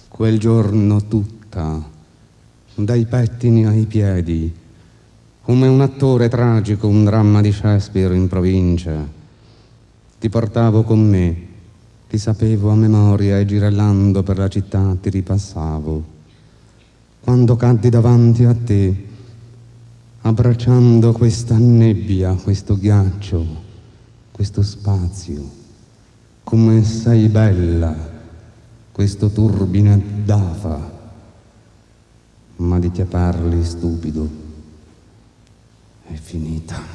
Quel giorno tutta, dai pettini ai piedi, come un attore tragico, un dramma di Shakespeare in provincia, ti portavo con me, ti sapevo a memoria e girellando per la città ti ripassavo. Quando caddi davanti a te, abbracciando questa nebbia, questo ghiaccio, questo spazio, come sei bella, questo turbine d'afa, ma di che parli, stupido? È finita.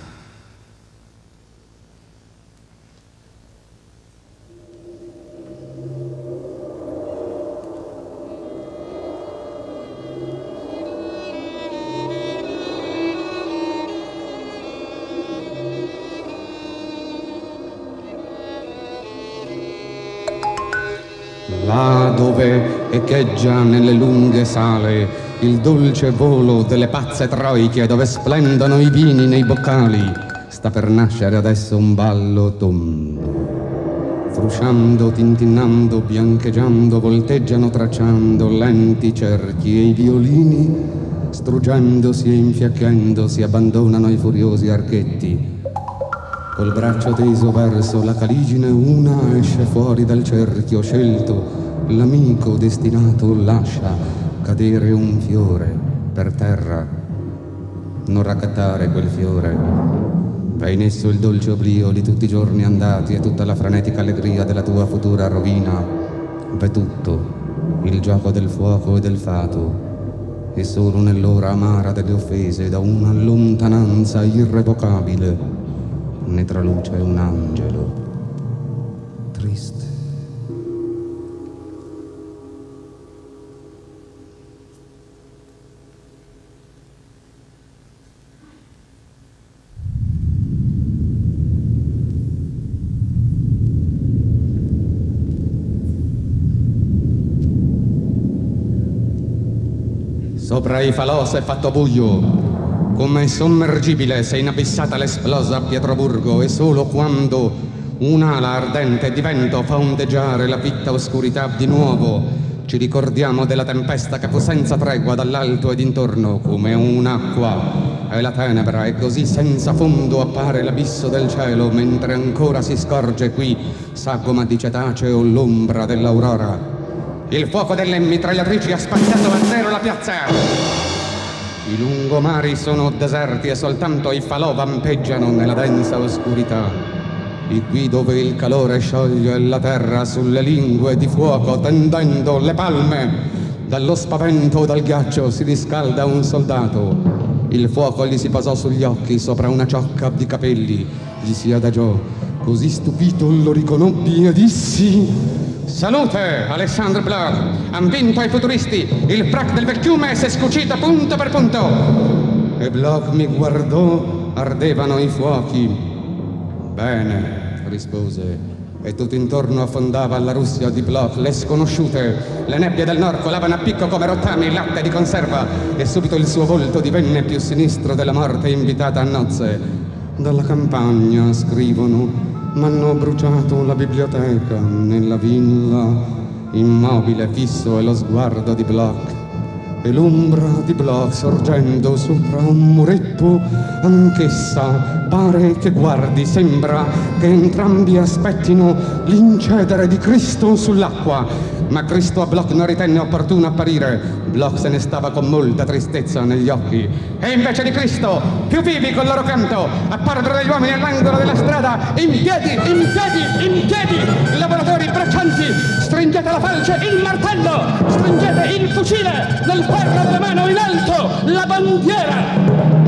Là dove echeggia nelle lunghe sale il dolce volo delle pazze troiche, dove splendono i vini nei boccali, sta per nascere adesso un ballo tondo. Frusciando, tintinnando, biancheggiando, volteggiano tracciando lenti cerchi e i violini, struggendosi e infiacchendosi, abbandonano i furiosi archetti. Col braccio teso verso la caligine una esce fuori dal cerchio scelto, l'amico destinato lascia cadere un fiore per terra. Non raccattare quel fiore, va in esso il dolce oblio di tutti i giorni andati e tutta la frenetica allegria della tua futura rovina. V'è tutto, il gioco del fuoco e del fato, e solo nell'ora amara delle offese da una lontananza irrevocabile ne traluce un angelo triste. Sopra i falò s'è fatto buio, come sommergibile s'è inabissata l'esplosa Pietroburgo, e solo quando un'ala ardente di vento fa ondeggiare la fitta oscurità di nuovo ci ricordiamo della tempesta che fu senza tregua dall'alto ed intorno come un'acqua e la tenebra, e così senza fondo appare l'abisso del cielo, mentre ancora si scorge qui, sagoma di cetaceo, l'ombra dell'aurora. Il fuoco delle mitragliatrici ha spaccato a zero la piazza. I lungomari sono deserti e soltanto i falò vampeggiano nella densa oscurità. E qui dove il calore scioglie la terra sulle lingue di fuoco tendendo le palme, dallo spavento o dal ghiaccio si riscalda un soldato. Il fuoco gli si posò sugli occhi sopra una ciocca di capelli, gli si adagiò, così stupito lo riconobbi e dissi: salute, Alexandre Bloch! Han vinto i futuristi! Il frac del vecchiume si è scucito punto per punto! E Bloch mi guardò, ardevano i fuochi. Bene, rispose, e tutto intorno affondava alla Russia di Bloch le sconosciute. Le nebbie del nord colavano a picco come rottami latte di conserva, e subito il suo volto divenne più sinistro della morte invitata a nozze. Dalla campagna, scrivono, m'hanno bruciato la biblioteca nella villa, immobile, fisso è lo sguardo di Bloch, e l'ombra di Bloch sorgendo sopra un muretto, anch'essa pare che guardi, sembra che entrambi aspettino l'incedere di Cristo sull'acqua. Ma Cristo a Bloch non ritenne opportuno apparire. Bloch se ne stava con molta tristezza negli occhi. E invece di Cristo, più vivi col loro canto, apparvero degli uomini all'angolo della strada, in piedi, in piedi, in piedi, lavoratori braccianti. Stringete la falce, il martello, stringete il fucile, nel ferro della mano in alto, la bandiera.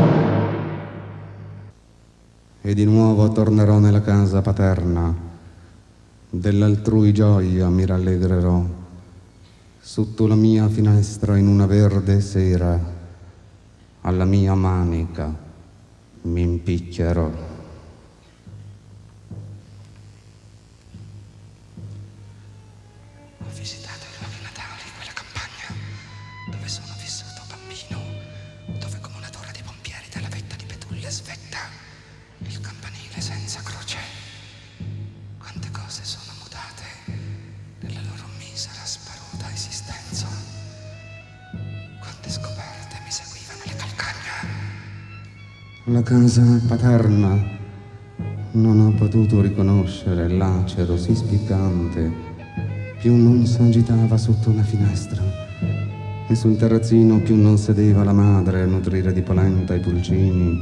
E di nuovo tornerò nella casa paterna, dell'altrui gioia mi rallegrerò, sotto la mia finestra in una verde sera, alla mia manica mi impiccherò. Ho visitato i luoghi natali, quella campagna dove sono vissuto bambino, dove come una torre dei pompieri dalla vetta di Petulia svetta il campanile senza croce. Quante cose sono mutate nella loro misera sparuta esistenza. La casa paterna non ho potuto riconoscere l'acero sì spiccante, più non s'agitava sotto la finestra, e sul terrazzino più non sedeva la madre a nutrire di polenta i pulcini.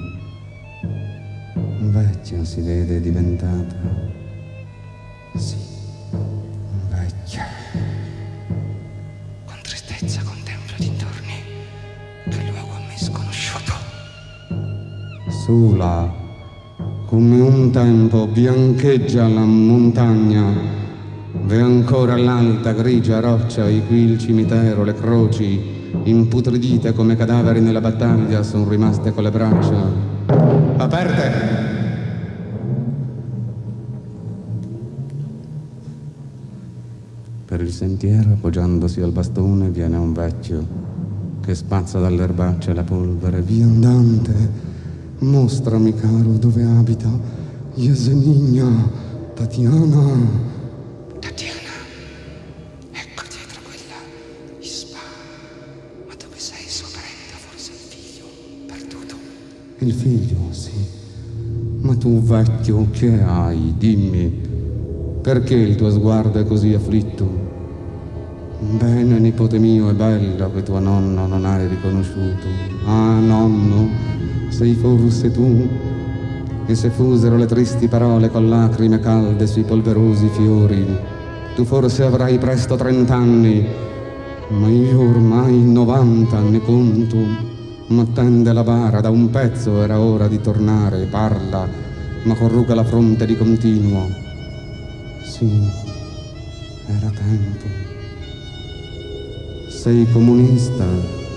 Vecchia si vede diventata, sì, vecchia. Con tristezza contemplo dintorni quel luogo a me sconosciuto. Sola, come un tempo biancheggia la montagna, v'è ancora l'alta grigia roccia in cui il cimitero, le croci, imputridite come cadaveri nella battaglia, sono rimaste con le braccia aperte. Per il sentiero, appoggiandosi al bastone, viene un vecchio che spazza dall'erbaccia la polvere. Viandante, mostrami, caro, dove abita Jesenigna, Tatiana. Tatiana, ecco dietro quella ispa. Ma dove sei, sua parente? Forse il figlio perduto? Il figlio, sì. Ma tu, vecchio, che hai? Dimmi. Perché il tuo sguardo è così afflitto? Bene, nipote mio, è bello che tua nonna non hai riconosciuto. Ah, nonno, sei forse tu? E se fusero le tristi parole con lacrime calde sui polverosi fiori, tu forse avrai presto 30 anni, ma io ormai 90 ne conto. Ma tende la bara, da un pezzo era ora di tornare, parla, ma corruga la fronte di continuo. Sì, era tempo. Sei comunista?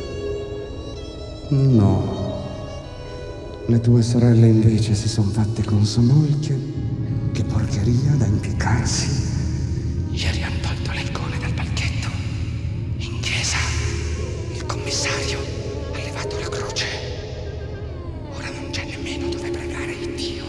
No. Le tue sorelle invece si sono fatte con sua moglie. Che porcheria da impiccarsi. Ieri hanno tolto le icone dal palchetto. In chiesa il commissario ha levato la croce. Ora non c'è nemmeno dove pregare il Dio.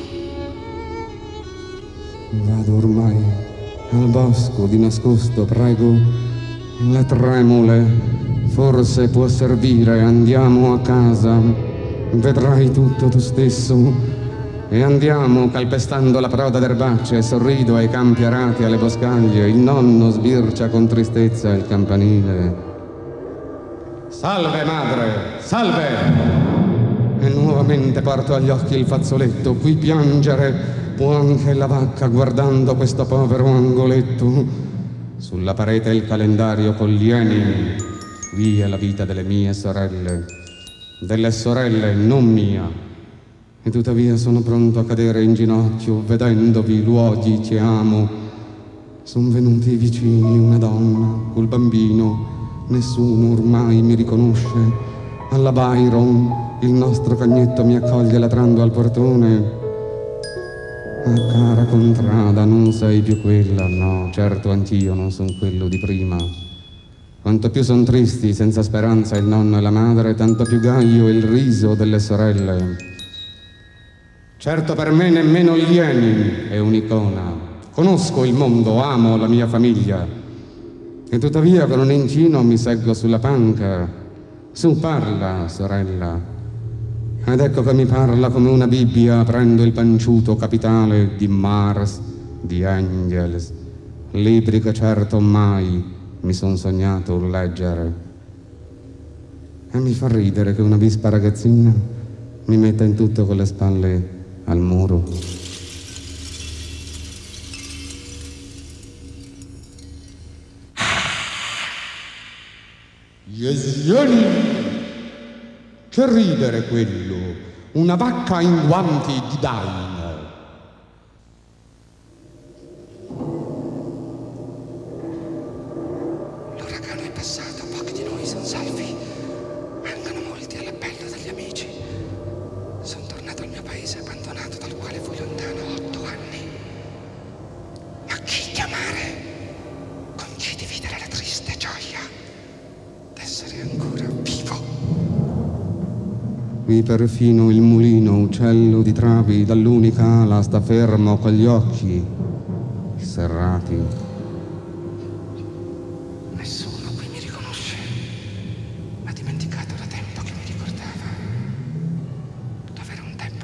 Vado ormai al bosco di nascosto, prego le tremule, forse può servire, andiamo a casa, vedrai tutto tu stesso, e andiamo calpestando la proda d'erbacce, sorrido ai campi arati, alle boscaglie, il nonno sbircia con tristezza il campanile. Salve madre, salve! E nuovamente porto agli occhi il fazzoletto, qui piangere può anche la vacca guardando questo povero angoletto. Sulla parete il calendario con gli enimi. Qui è la vita delle mie sorelle, delle sorelle non mia. E tuttavia sono pronto a cadere in ginocchio vedendovi luoghi che amo. Son venuti vicini una donna col bambino, nessuno ormai mi riconosce. Alla Byron il nostro cagnetto mi accoglie latrando al portone. Ah, cara contrada, non sei più quella, no, certo anch'io non son quello di prima. Quanto più son tristi, senza speranza il nonno e la madre, tanto più gaio il riso delle sorelle. Certo per me nemmeno Lenin è un'icona. Conosco il mondo, amo la mia famiglia. E tuttavia con un incino mi seggo sulla panca. Su, parla, sorella. Ed ecco che mi parla come una Bibbia aprendo il panciuto capitale di Mars, di Engels, libri che certo mai mi son sognato leggere. E mi fa ridere che una vispa ragazzina mi metta in tutto con le spalle al muro. Yesioni! Che ridere quello! Una vacca in guanti di daino. L'uragano è passato, pochi di noi sono salvi. Mancano molti all'appello degli amici. Sono tornato al mio paese abbandonato, dal quale fui lontano 8 anni. Ma chi chiamare? Con chi dividere la triste gioia d'essere ancora vivo? Qui perfino il mulino, uccello di travi, dall'unica ala sta fermo con gli occhi serrati. Nessuno qui mi riconosce. Ha dimenticato da tempo che mi ricordava. Dov'era un tempo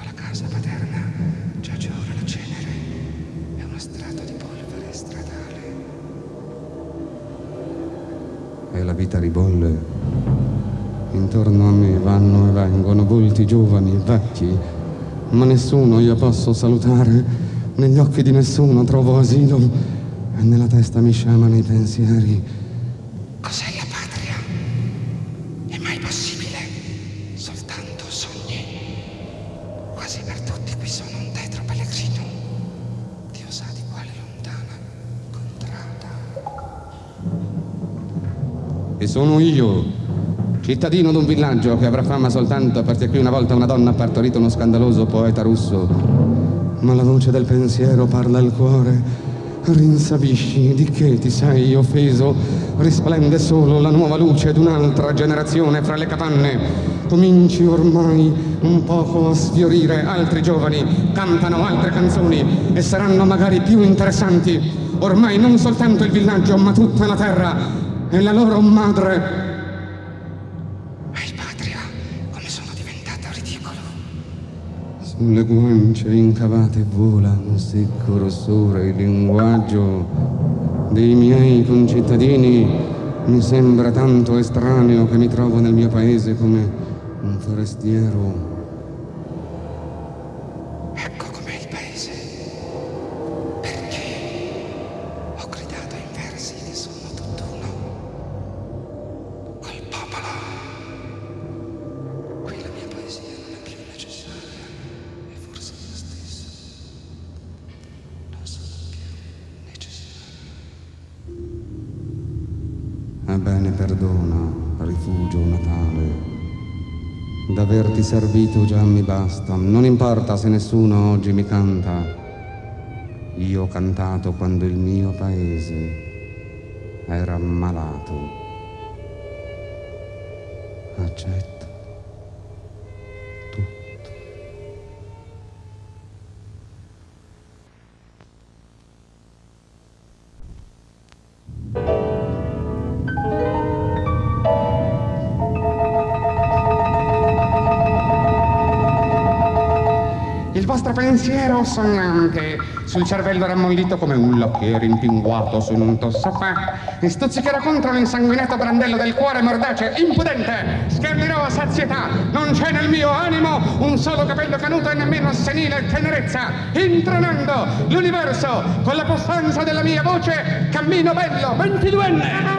e la vita ribolle. Intorno a me vanno e vengono volti giovani e vecchi, ma nessuno io posso salutare. Negli occhi di nessuno trovo asilo e nella testa mi sciamano i pensieri. Cos'è la patria? È mai possibile? Soltanto sogni. Quasi per tutti qui sono un tetro pellegrino. Dio sa di quale lontana contrada. E sono io, cittadino d'un villaggio che avrà fama soltanto perché qui una volta una donna ha partorito uno scandaloso poeta russo. Ma la voce del pensiero parla al cuore. Rinsavisci, di che ti sei offeso? Risplende solo la nuova luce d'un'altra generazione fra le capanne. Cominci ormai un poco a sfiorire. Altri giovani cantano altre canzoni e saranno magari più interessanti. Ormai non soltanto il villaggio, ma tutta la terra e la loro madre. Sulle guance incavate vola un secco rossore, il linguaggio dei miei concittadini mi sembra tanto estraneo che mi trovo nel mio paese come un forestiero. Ecco com'è il paese. Perché ho gridato in versi che sono tutt'uno col popolo. Qui la mia poesia non è più necessaria. Ebbene, perdona, rifugio natale. D'averti servito già mi basta. Non importa se nessuno oggi mi canta. Io ho cantato quando il mio paese era malato. Accetto tutto. Il vostro pensiero sognante sul cervello rammollito come un lacchè rimpinguato su un tossofà e stuzzicherò contro l'insanguinato brandello del cuore mordace, impudente, schernerò a sazietà, non c'è nel mio animo un solo capello canuto e nemmeno senile tenerezza, intronando l'universo con la possanza della mia voce, cammino bello, 22enne!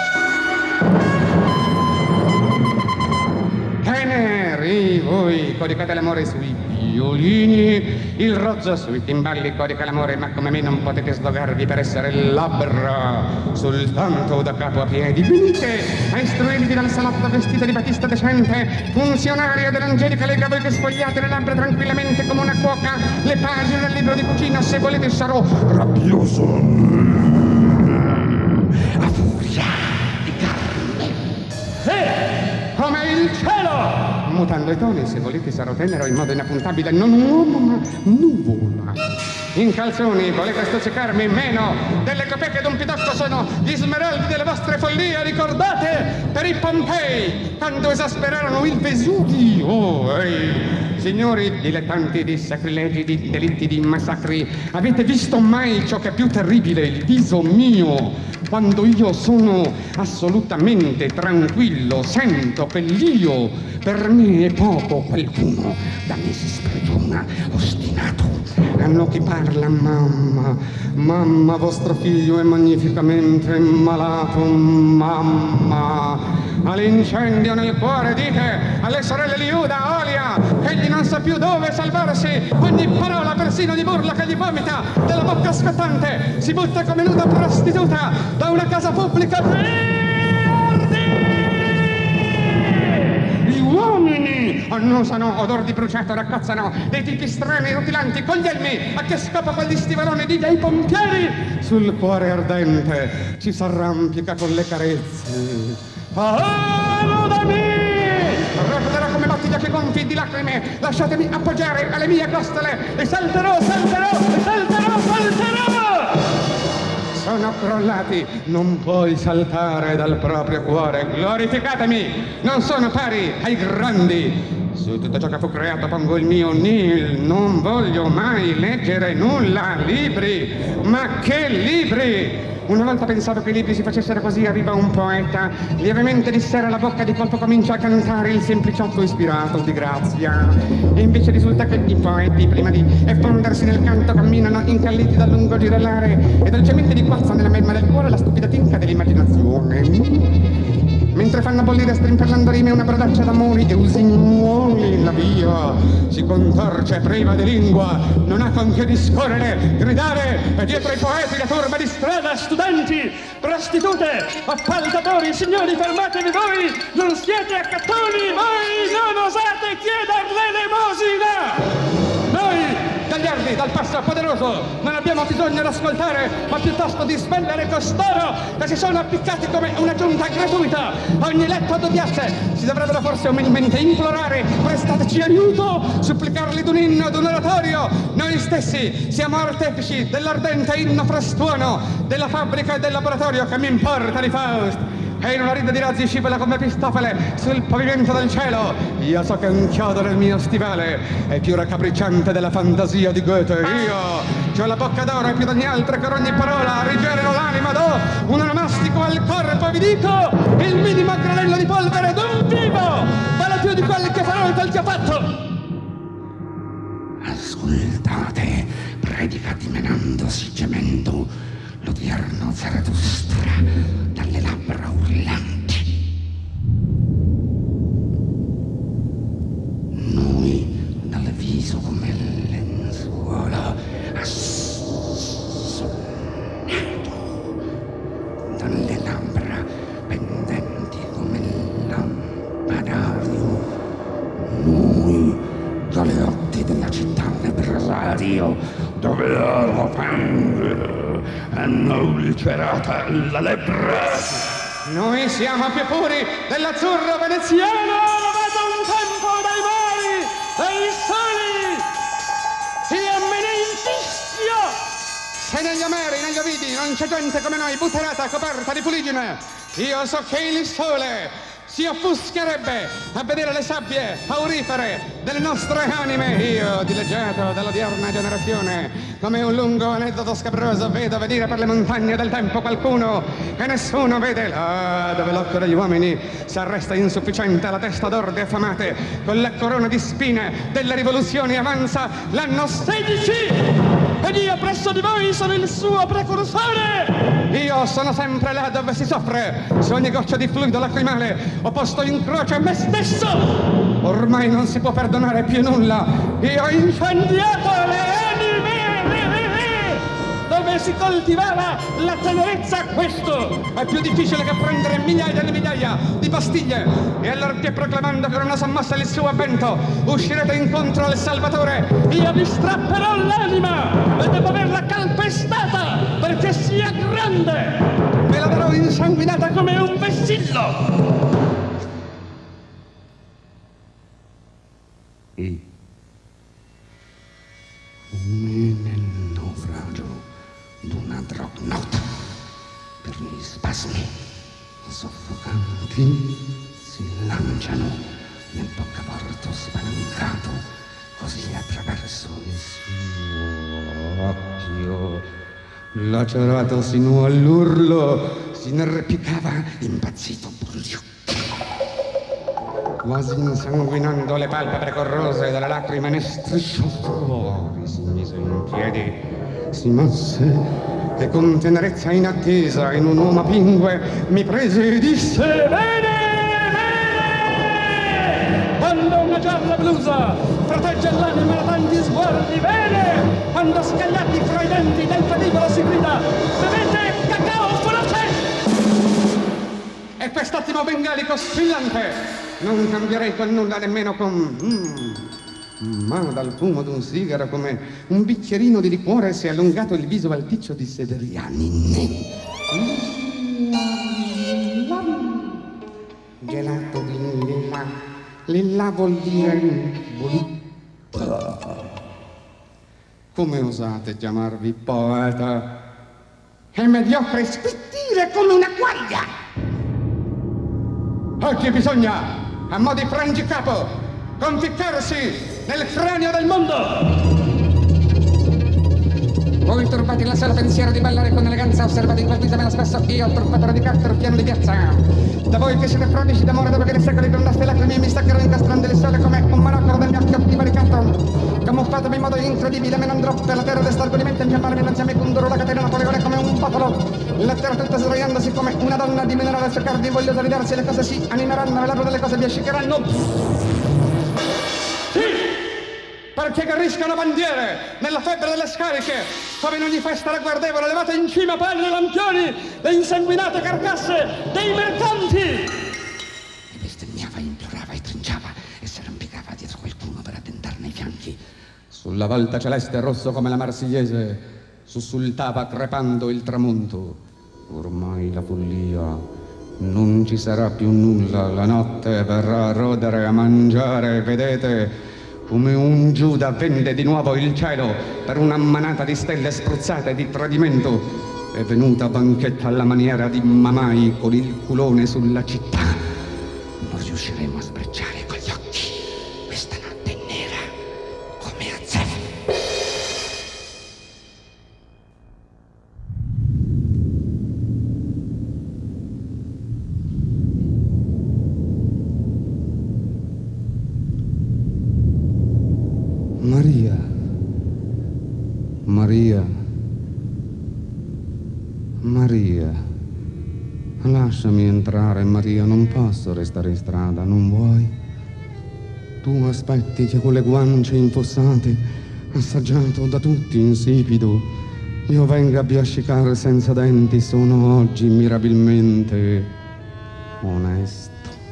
Teneri, voi coricate l'amore sui violini, il rozzo sui timballi corica l'amore, ma come me non potete slogarvi per essere labbra soltanto da capo a piedi. Venite a istruirvi dal salotto vestita di battista decente, funzionaria dell'angelica lega, voi che sfogliate le labbra tranquillamente come una cuoca le pagine del libro di cucina. Se volete sarò rabbioso a furia di carne. Come il cielo! Mutando i toni, se volete sarò tenero in modo inappuntabile, non un uomo ma nuvola. In calzoni volete stuzzicarmi meno delle copeche d'un pidocco sono gli smeraldi delle vostre follie, ricordate per i Pompei quando esasperarono il Vesuvio. Oh, ehi! Signori dilettanti di sacrilegi, di delitti, di massacri, avete visto mai ciò che è più terribile, il viso mio, quando io sono assolutamente tranquillo, sento che l'io per me è poco, qualcuno da me si sprigiona, ostinato. Hanno chi parla, mamma, mamma, vostro figlio è magnificamente malato, mamma. All'incendio nel cuore dite alle sorelle Liuda, Olia, che egli non sa più dove salvarsi, ogni parola persino di burla che gli vomita dalla bocca scottante si butta come nuda prostituta da una casa pubblica. Gli uomini annusano, odor di bruciato raccozzano, dei tipi strani rutilanti, con gli elmi, a che scopo quegli stivaloni di dei pompieri? Sul cuore ardente ci s'arrampica con le carezze. Salutami! Rapiderò come bottiglie gonfi di lacrime, lasciatemi appoggiare alle mie costole e salterò, salterò, salterò, salterò! Sono crollati, non puoi saltare dal proprio cuore, glorificatemi, non sono pari ai grandi. Su tutto ciò che fu creato pongo il mio nil, non voglio mai leggere nulla, libri, ma che libri! Una volta pensavo che i libri si facessero così, arriva un poeta, lievemente disserra la bocca, di colpo comincia a cantare il sempliciotto ispirato di grazia. E invece risulta che i poeti, prima di effondersi nel canto, camminano incalliti dal lungo girellare e dolcemente liquazzano nella melma del cuore la stupida tinca dell'immaginazione. Mentre fanno bollire strimpellando rime una brodaccia d'amori e usignuoli, la via si contorce priva di lingua, non ha con che discorrere, gridare, e dietro ai poeti la turba di strada, studenti, prostitute, appaltatori, signori, fermatevi voi, non siete accattoni, voi non osate chieder l'elemosina! Noi, gagliardi, dal passo poderoso, non abbiamo bisogno di ascoltare, ma piuttosto di svellere costoro che si sono appiccati come una giunta gratuita a ogni letto ad odiarsi. Si dovrebbero forse umilmente implorare, prestateci aiuto, supplicarli d'un inno, d'un oratorio. Noi stessi siamo artefici dell'ardente inno frastuono della fabbrica e del laboratorio che mi importa di Faust. E in una ride di razzi scivola come Pistofele sul pavimento del cielo. Io so che un chiodo nel mio stivale è più raccapricciante della fantasia di Goethe. Io ho la bocca d'oro e più di ogni altra che ogni parola rigenero l'anima, do un onomastico al corpo, vi dico, il minimo granello di polvere d'un vivo vale più di quelli che farò quel che ho fatto. Ascoltate, predica dimenandosi gemendo l'odierno Zarathustra dalle labbra urlanti. Noi dal viso come lenzuola assonnato, dalle labbra pendenti come lampadario. Noi dalle otti della città nebrasario, dove la fangue hanno ulcerata la lebbra. Noi siamo più puri dell'azzurro veneziano, lavato un tempo dai mari, dai soli. Io me ne infischio. Se negli Omeri, negli Ovidi non c'è gente come noi, butterata, coperta di fuliggine, io so che il sole si offuscherebbe a vedere le sabbie aurifere delle nostre anime. Io, dileggiato dall'odierna generazione, come un lungo aneddoto scabroso, vedo venire per le montagne del tempo qualcuno che nessuno vede, là dove l'occhio degli uomini si arresta insufficiente alla testa d'orde affamate, con la corona di spine delle rivoluzioni avanza l'anno 16. Ed io presso di voi sono il suo precursore. Io sono sempre là dove si soffre. Su ogni goccia di fluido lacrimale ho posto in croce me stesso. Ormai non si può perdonare più nulla. Io ho incendiato le anime dove si coltivava la tenerezza. Questo è più difficile che prendere migliaia e migliaia di pastiglie. E allora che proclamando che non sommossa il suo avvento uscirete incontro al Salvatore, io vi strapperò l'anima e devo averla calpestata perché sia grande. Ve la darò insanguinata come un vessillo. E come nel naufragio d'una dreadnought, per gli spasmi soffocanti si lanciano nel boccaporto spalancato, così attraverso il suo occhio lacerato sino all'urlo si inerpicava impazzito Burliuk, quasi insanguinando le palpebre corrose dalle lacrime ne strisciò fuori, si mise in piedi, si mosse e con tenerezza inattesa in un uomo pingue mi prese e disse: bene, bene! Quando una gialla blusa protegge l'anima da tanti sguardi, bene! Quando scagliati fra i denti del velivolo si grida: bevete cacao foloce! E quest'ottimo bengalico squillante non cambierei con nulla, nemmeno con... Ma dal fumo d'un sigaro come un bicchierino di liquore si è allungato il viso alticcio di Severiani. Gelato di lilla. Lilla vuol dire voluta. Come osate chiamarvi poeta? È mediocre spittire come una quaglia. Oggi bisogna, a mo' di frangicapo, conficcarsi nel cranio del mondo. Voi turbati la sola pensiero di ballare con eleganza, osservate improvvisamente spesso io, il truffatore di carte, pieno di piazza. Da voi che siete prodici d'amore dopo che nei secoli grondaste lacrime mi staccherò incastrando le sole come un monocolo del mio occhio divaricato. Camuffatevi in modo incredibile, me ne andrò per la terra d'estargolimento e infiammarmi innanzi a me con duro la catena Napoleone come un popolo. La terra tutta sdraiandosi come una donna diminuirà le sue cardi, vogliosa di darsi, le cose si animeranno, e l'albero delle cose vi ascicheranno. Sì! Perché garriscano bandiere nella febbre delle scariche, come in ogni festa ragguardevole, levate in cima palli e lampioni, le insanguinate carcasse dei mercanti! E bestemmiava, implorava e trinciava e s'arrampicava dietro qualcuno per addentarne i fianchi. Sulla volta celeste rosso come la Marsigliese sussultava crepando il tramonto. Ormai la follia, non ci sarà più nulla, la notte verrà a rodere, a mangiare, vedete, come un Giuda vende di nuovo il cielo per una manata di stelle spruzzate di tradimento. È venuta banchetta alla maniera di Mamai con il culone sulla città. Non riusciremo a sbrecciare con gli occhi. Questa notte è nera come a zero. Maria, Maria, Maria, lasciami entrare, Maria, non posso restare in strada, non vuoi? Tu aspetti che con le guance infossate, assaggiato da tutti, insipido, io venga a biascicare senza denti, sono oggi mirabilmente onesto.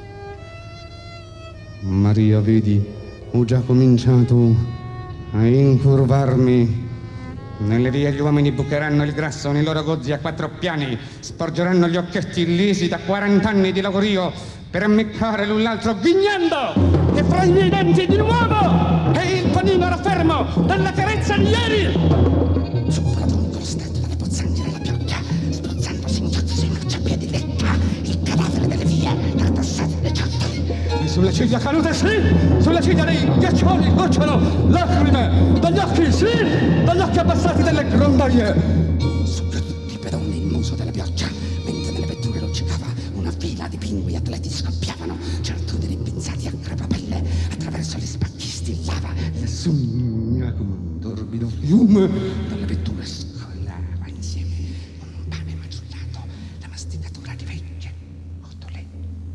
Maria, vedi, ho già cominciato a incurvarmi. Nelle vie gli uomini bucheranno il grasso nei loro gozzi a 4 piani, sporgeranno gli occhietti lisi da 40 anni di lavorio per ammiccare l'un l'altro ghignando, e fra i miei denti di nuovo è il panino raffermo della carezza di ieri. Suppurato un costato dalle pozzanti della pioggia, spruzzando singhiozzi in marciapiedi letta, il cadavere delle vie, tartassate le ciottoli. E sulle ciglia canute, sì, sulle ciglia dei ghiaccioli gocciano lacrime dagli occhi, sì, dagli occhi abbassati delle grondaie. Subito tutti i pedoni il muso della pioggia, mentre nelle vetture luccicava una fila di pingui atleti scoppiavano, certuni rimpinzati a crepapelle attraverso gli spacchi stillava. La sogna come un torbido fiume. Dalle vetture scollava insieme con un pane maciullato la masticatura di vecchie cotole.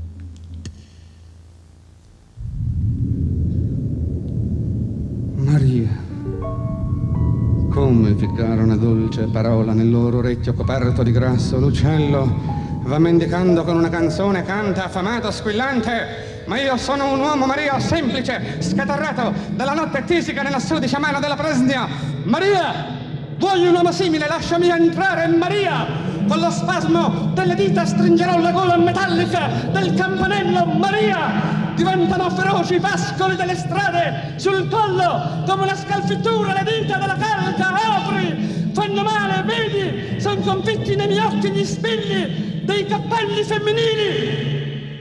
Maria, come ficcare una dolce parola nel loro orecchio coperto di grasso, l'uccello va mendicando con una canzone, canta affamato, squillante, ma io sono un uomo, Maria, semplice, scatarrato dalla notte tisica nella sudicia mano della Presnia. Maria, vuoi un uomo simile? Lasciami entrare, Maria! Con lo spasmo delle dita stringerò la gola metallica del campanello, Maria! Diventano feroci i pascoli delle strade, sul collo, come una scalfittura le dita della calca, apri! Fanno male, vedi? Sono confitti nei miei occhi gli spilli dei cappelli femminili!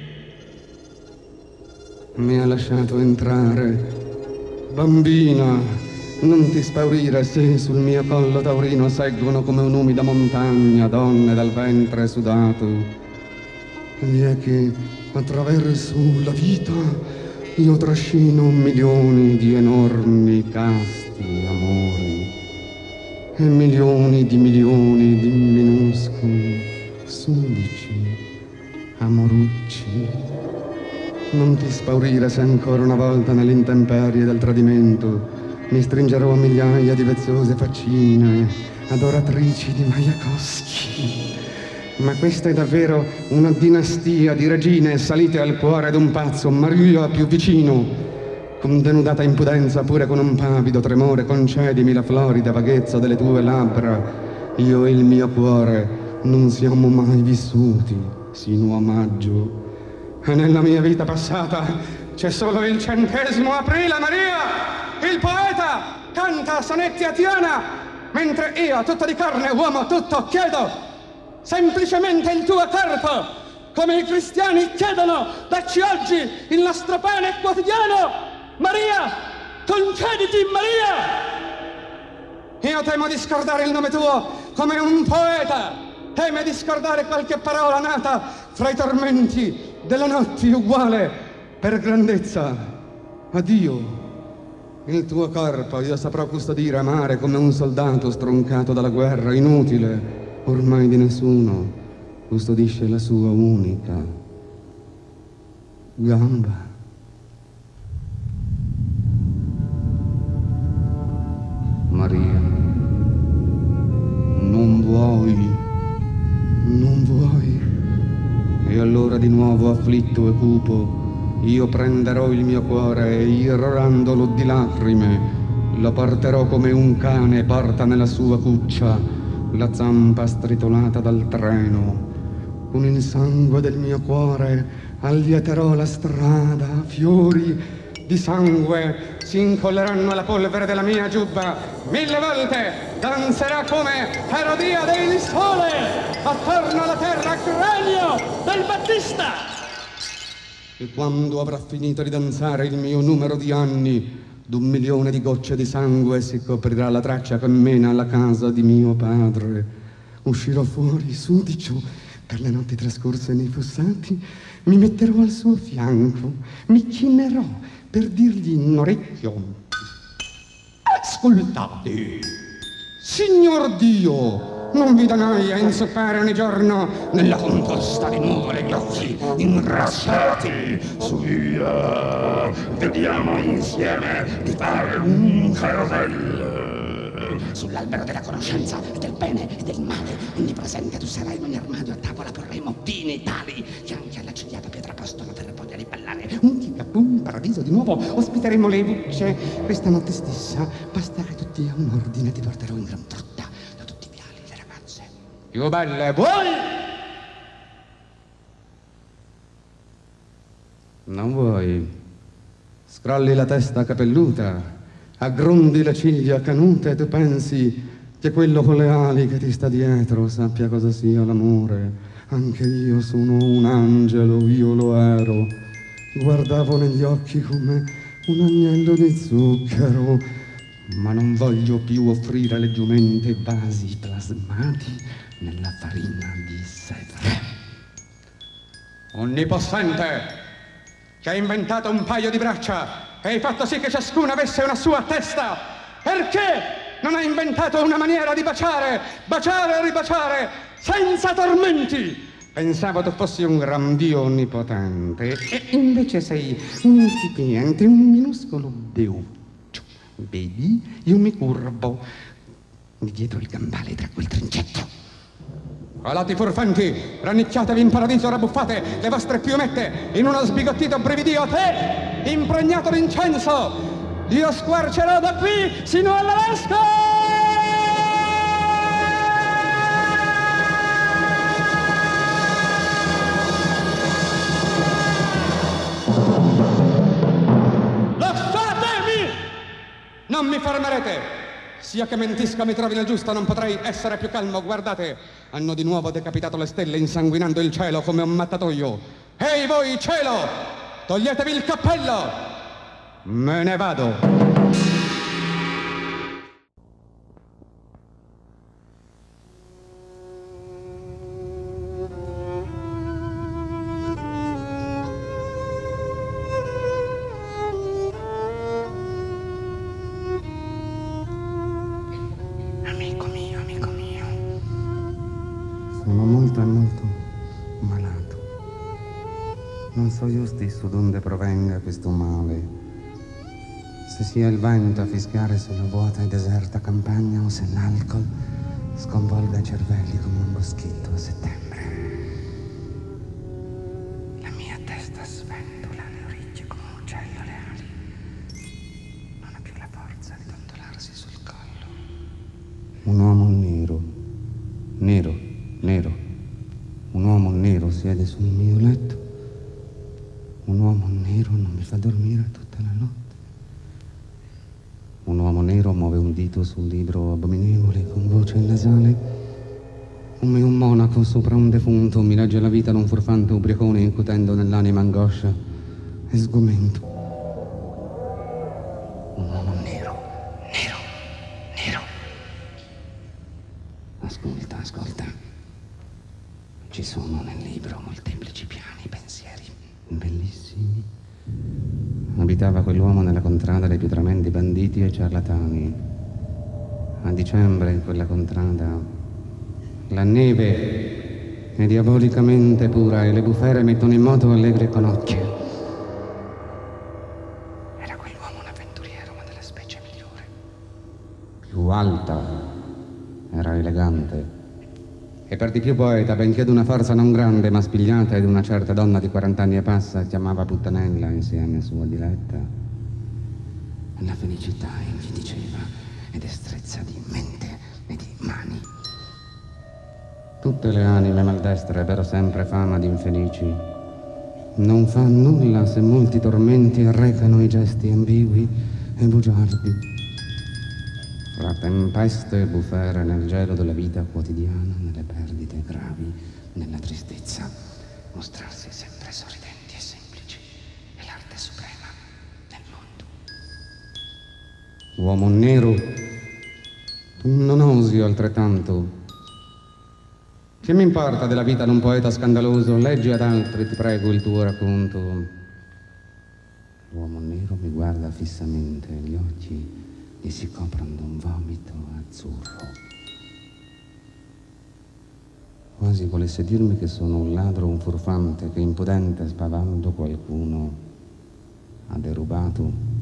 Mi ha lasciato entrare, bambina. Non ti spaurire se sul mio collo taurino seggono come un'umida montagna donne dal ventre sudato. Ed è che attraverso la vita io trascino milioni di enormi casti amori e milioni di minuscoli sudici amorucci. Non ti spaurire se ancora una volta nell'intemperie del tradimento mi stringerò a migliaia di vezzose faccine, adoratrici di Majakowski. Ma questa è davvero una dinastia di regine salite al cuore d'un pazzo, Maria più vicino. Con denudata impudenza, pure con un pavido tremore, concedimi la florida vaghezza delle tue labbra. Io e il mio cuore non siamo mai vissuti sino a maggio. E nella mia vita passata c'è solo il 100° aprile, Maria! Il poeta canta sonetti a Diana, mentre io, tutto di carne, uomo tutto, chiedo semplicemente il tuo corpo, come i cristiani chiedono, dacci oggi il nostro pane quotidiano. Maria, concediti, Maria! Io temo di scordare il nome tuo come un poeta teme di scordare qualche parola nata fra i tormenti delle notti uguale per grandezza. Addio. Il tuo corpo io saprò custodire e amare come un soldato stroncato dalla guerra, inutile, ormai di nessuno custodisce la sua unica gamba. Maria, non vuoi. E allora di nuovo afflitto e cupo, io prenderò il mio cuore e irrorandolo di lacrime, lo porterò come un cane porta nella sua cuccia la zampa stritolata dal treno. Con il sangue del mio cuore allieterò la strada, fiori di sangue si incolleranno alla polvere della mia giubba. 1000 volte danzerà come Erodiade il sole attorno alla terra cranio del Battista. E quando avrà finito di danzare il mio numero di anni, d'1 milione di gocce di sangue si coprirà la traccia che mena alla casa di mio padre. Uscirò fuori sudicio per le notti trascorse nei fossati, mi metterò al suo fianco, mi chinerò per dirgli in orecchio: ascoltate, signor Dio, non vi danai a inzuppare ogni giorno nella composta di nuvole grossi ingrassati su via, vediamo insieme di fare un carosello. Sull'albero della conoscenza e del bene e del male onnipresente tu sarai in ogni armadio, a tavola porremo vini tali che anche all'accigliata pietra postola per poter ballare un ticapum paradiso di nuovo ospiteremo le bucce. Questa notte stessa basterà tutti a un ordine, ti porterò in gran trutta da tutti i viali le ragazze più belle. Vuoi? Non vuoi? Scrolli la testa capelluta, aggrundi le ciglia canute e tu pensi che quello con le ali che ti sta dietro sappia cosa sia l'amore. Anche io sono un angelo, io lo ero. Guardavo negli occhi come un agnello di zucchero, ma non voglio più offrire alle giumente vasi plasmati nella farina di Sevre. Onnipotente, che hai inventato un paio di braccia e hai fatto sì che ciascuno avesse una sua testa, perché non hai inventato una maniera di baciare e ribaciare senza tormenti? Pensavo tu fossi un gran Dio onnipotente e invece sei un incipiente, un minuscolo deuccio. Vedi? Io mi curvo di dietro il gambale tra quel trincetto. Alati furfanti, rannicchiatevi in paradiso, rabbuffate le vostre piumette in uno sbigottito brividio. Te, impregnato d'incenso, io squarcerò da qui sino all'Alaska! Lasciatemi! Non mi fermerete! Sia che mentisca mi trovi nel giusto, non potrei essere più calmo. Guardate, hanno di nuovo decapitato le stelle insanguinando il cielo come un mattatoio. Ehi voi, cielo! Toglietevi il cappello! Me ne vado! Sono molto malato. Non so io stesso d'onde provenga questo male. Se sia il vento a fischiare sulla vuota e deserta campagna o se l'alcol sconvolga i cervelli come un boschetto a settembre. La mia testa sventola, le orecchie come un uccello le ali. Non ha più la forza di dondolarsi sul collo. Un uomo nero. Un uomo nero siede sul mio letto. Un uomo nero non mi fa dormire tutta la notte. Un uomo nero muove un dito sul libro abominevole con voce nasale. Come un monaco sopra un defunto mi legge la vita d'un furfante ubriacone incutendo nell'anima angoscia e sgomento. Un uomo nero. Ascolta. Ci sono nel libro molteplici piani, pensieri bellissimi. Abitava quell'uomo nella contrada dei più tremendi banditi e ciarlatani. A dicembre in quella contrada la neve è diabolicamente pura e le bufere mettono in moto allegre conocchie. Era quell'uomo un avventuriero, ma della specie migliore. Più alta, era elegante. E per di più poeta, benché d'una forza non grande ma spigliata ed una certa donna di 40 anni e passa, chiamava puttanella insieme a sua diletta. La felicità, egli diceva, è destrezza di mente e di mani. Tutte le anime maldestre ebbero sempre fama di infelici. Non fa nulla se molti tormenti recano i gesti ambigui e bugiardi. Fra tempeste e bufere nel gelo della vita quotidiana, nelle perdite gravi, nella tristezza, mostrarsi sempre sorridenti e semplici è l'arte suprema del mondo. Uomo nero, tu non osi altrettanto. Che mi importa della vita d'un poeta scandaloso? Leggi ad altri, ti prego, il tuo racconto. L'uomo nero mi guarda fissamente, gli occhi gli si coprono d'un vomito azzurro. Quasi volesse dirmi che sono un ladro, un furfante, che impudente, spavando qualcuno, ha derubato.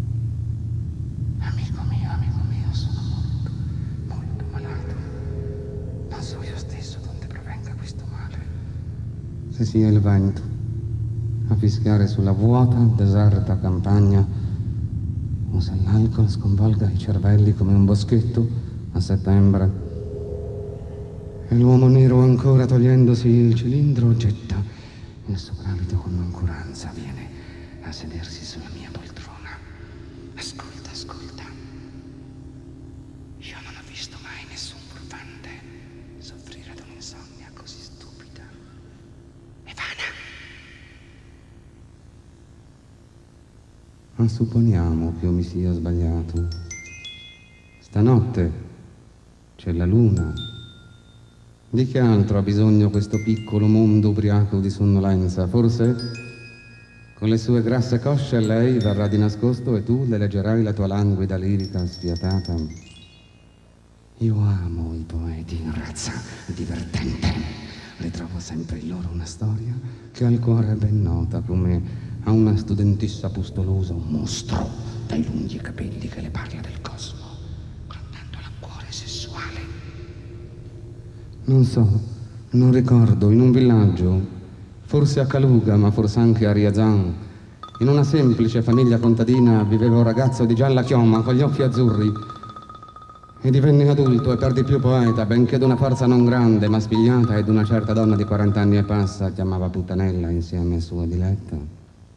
Amico mio, sono molto malato. Non so io stesso donde provenga questo male. Se sia il vento a fischiare sulla vuota, deserta campagna, o se l'alcol sconvolga i cervelli come un boschetto a settembre, e l'uomo nero ancora togliendosi il cilindro getta il soprabito con noncuranza, viene a sedersi sulla mia poltrona. Ascolta. Io non ho visto mai nessun furfante soffrire ad un'insonnia così stupida e vana. Ma supponiamo che io mi sia sbagliato. Stanotte c'è la luna. Di che altro ha bisogno questo piccolo mondo ubriaco di sonnolenza? Forse con le sue grasse cosce lei verrà di nascosto e tu le leggerai la tua languida lirica sfiatata. Io amo i poeti in razza divertente. Ritrovo sempre in loro una storia che al cuore è ben nota, come a una studentessa pustolosa un mostro dai lunghi capelli che le parla del cosmo, grondando l'ancuore sessuale. Non so, non ricordo, in un villaggio, forse a Kaluga, ma forse anche a Riazan, in una semplice famiglia contadina viveva un ragazzo di gialla chioma con gli occhi azzurri e divenne adulto e per di più poeta, benché d'una forza non grande ma spigliata, ed una certa donna di 40 anni e passa chiamava puttanella insieme a sua diletta.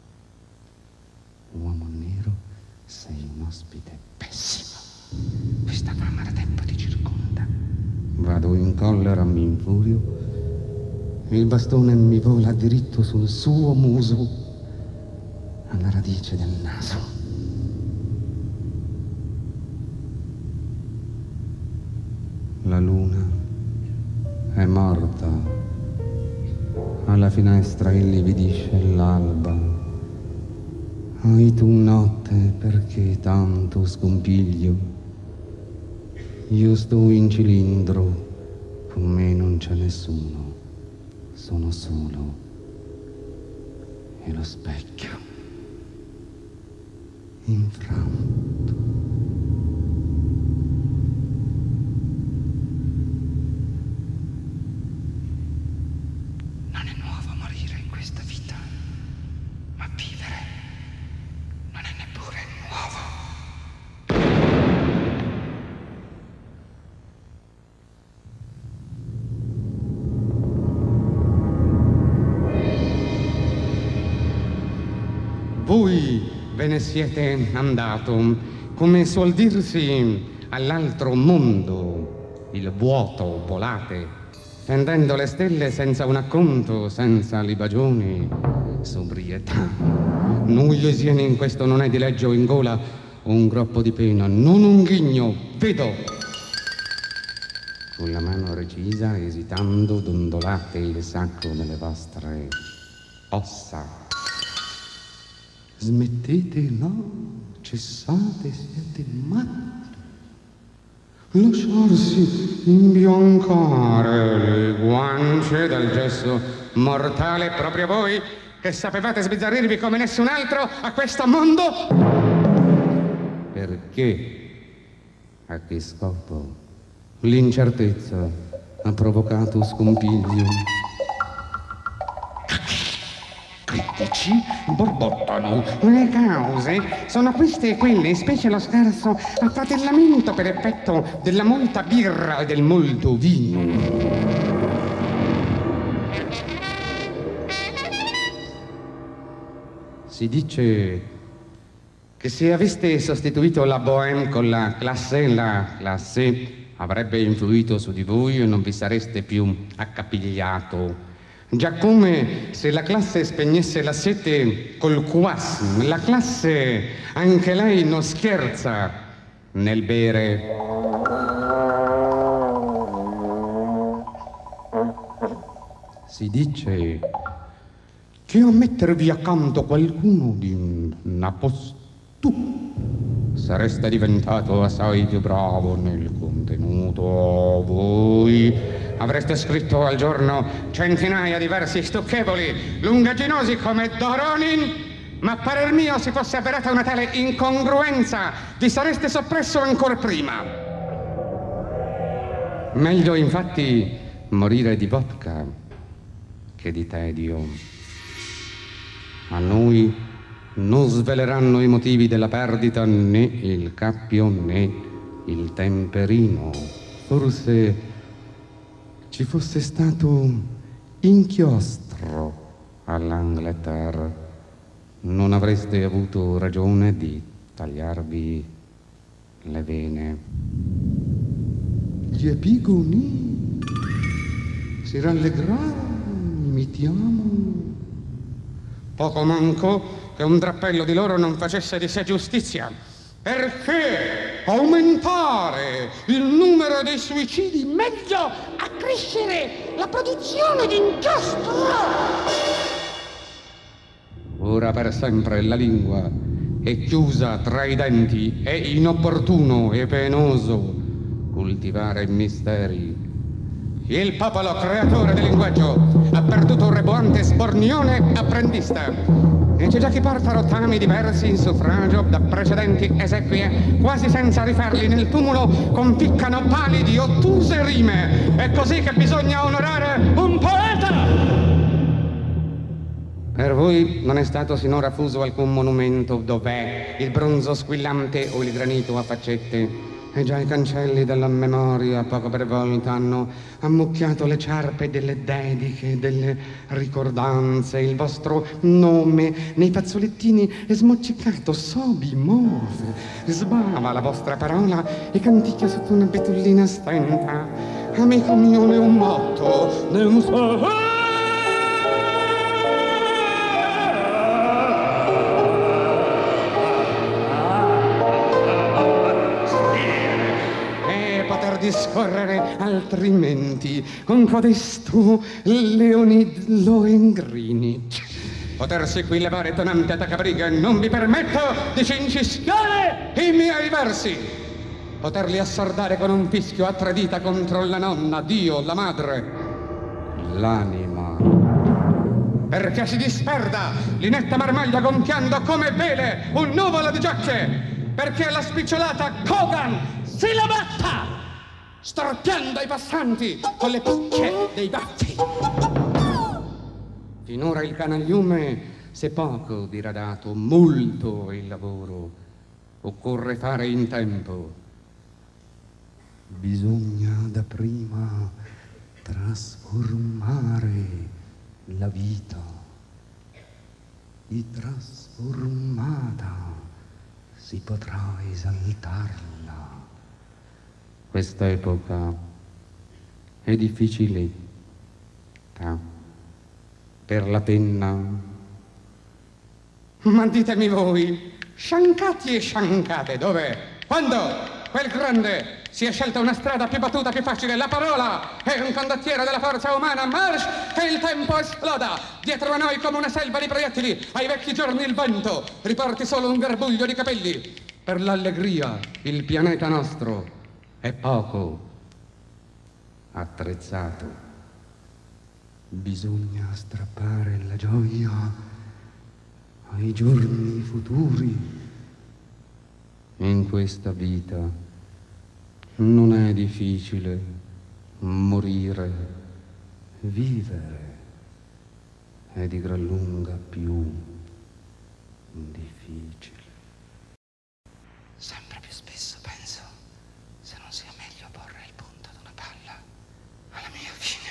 Uomo nero, sei un ospite pessimo. Questa fama da tempo ti circonda. Vado in collera, mi infurio. Il bastone mi vola diritto sul suo muso, alla radice del naso. La luna è morta. Alla finestra illividisce l'alba. Hai tu notte perché tanto scompiglio? Io sto in cilindro, con me non c'è nessuno, sono solo e lo specchio infranto. Non è nuovo morire in questa vita, ma vivere non è neppure nuovo. Voi ve ne siete andato, come suol dirsi, all'altro mondo, il vuoto volate, fendendo le stelle senza un acconto, senza libagioni, sobrietà. Nulla esiene in questo non è dileggio in gola o un groppo di pena, non un ghigno, vedo. Sulla mano recisa, esitando, dondolate il sacco delle vostre ossa. Smettetela, cessate, siete matti. Lasciarsi imbiancare le guance dal gesto mortale proprio voi che sapevate sbizzarrirvi come nessun altro a questo mondo? Perché? A che scopo? L'incertezza ha provocato scompiglio. Critici borbottano. Le cause sono queste e quelle, specie lo scarso affratellamento per effetto della molta birra e del molto vino. Si dice che se aveste sostituito la bohème con la classe avrebbe influito su di voi e non vi sareste più accapigliato. Già come se la classe spegnesse la sete col quas. La classe, anche lei, non scherza nel bere. Si dice che a mettervi accanto qualcuno di Napostù sareste diventato assai più bravo nel contenuto. Voi avreste scritto al giorno centinaia di versi stucchevoli, lungagginosi come Doronin, ma a parer mio, se fosse avverata una tale incongruenza, vi sareste soppresso ancor prima. Meglio infatti morire di vodka che di tedio. A noi non sveleranno i motivi della perdita né il cappio né il temperino. Forse ci fosse stato inchiostro all'Angleterre, non avreste avuto ragione di tagliarvi le vene. Gli epigoni si rallegrarono, imitiamo. Poco manco che un drappello di loro non facesse di sé giustizia, perché aumentare il numero dei suicidi meglio accrescere la produzione di inchiostro. Ora per sempre la lingua è chiusa tra i denti, è inopportuno e penoso coltivare misteri. Il popolo creatore del linguaggio ha perduto un reboante sbornione apprendista. E c'è già chi porta rottami diversi in suffragio da precedenti esequie, quasi senza rifarli nel tumulo, conficcano pali di ottuse rime. È così che bisogna onorare un poeta! Per voi non è stato sinora fuso alcun monumento. Dov'è il bronzo squillante o il granito a faccette? E già i cancelli della memoria poco per volta hanno ammucchiato le ciarpe delle dediche, delle ricordanze. Il vostro nome nei fazzolettini è smoccicato, sobi, move. Sbava la vostra parola e canticchia sotto una betullina stenta. Amico mio, ne un motto, ne un so... discorrere altrimenti con codesto Leonid Lohengrini. Potersi qui levare tonante da capriga, non vi permetto di cincischiare i miei versi. Poterli assordare con un fischio a tre dita contro la nonna, Dio, la madre, l'anima. Perché si disperda l'inetta marmaglia gonfiando come vele un nuvolo di giacche. Perché la spicciolata Kogan si labatta storpiando i passanti con le picche dei baffi. Finora il canagliume s'è poco diradato, molto il lavoro. Occorre fare in tempo. Bisogna dapprima trasformare la vita. E trasformata si potrà esaltarla. Questa epoca è difficile per la penna. Ma ditemi voi, sciancati e sciancate, dov'è? Quando quel grande Si è scelta una strada più battuta, più facile. La parola è un condottiero della forza umana. March, che il tempo esploda. Dietro a noi come una selva di proiettili. Ai vecchi giorni il vento riporti solo un garbuglio di capelli. Per l'allegria il pianeta nostro è poco attrezzato. Bisogna strappare la gioia ai giorni futuri. In questa vita non è difficile morire, vivere è di gran lunga più difficile. Sempre più spesso penso se non sia meglio porre il punto ad una palla alla mia fine.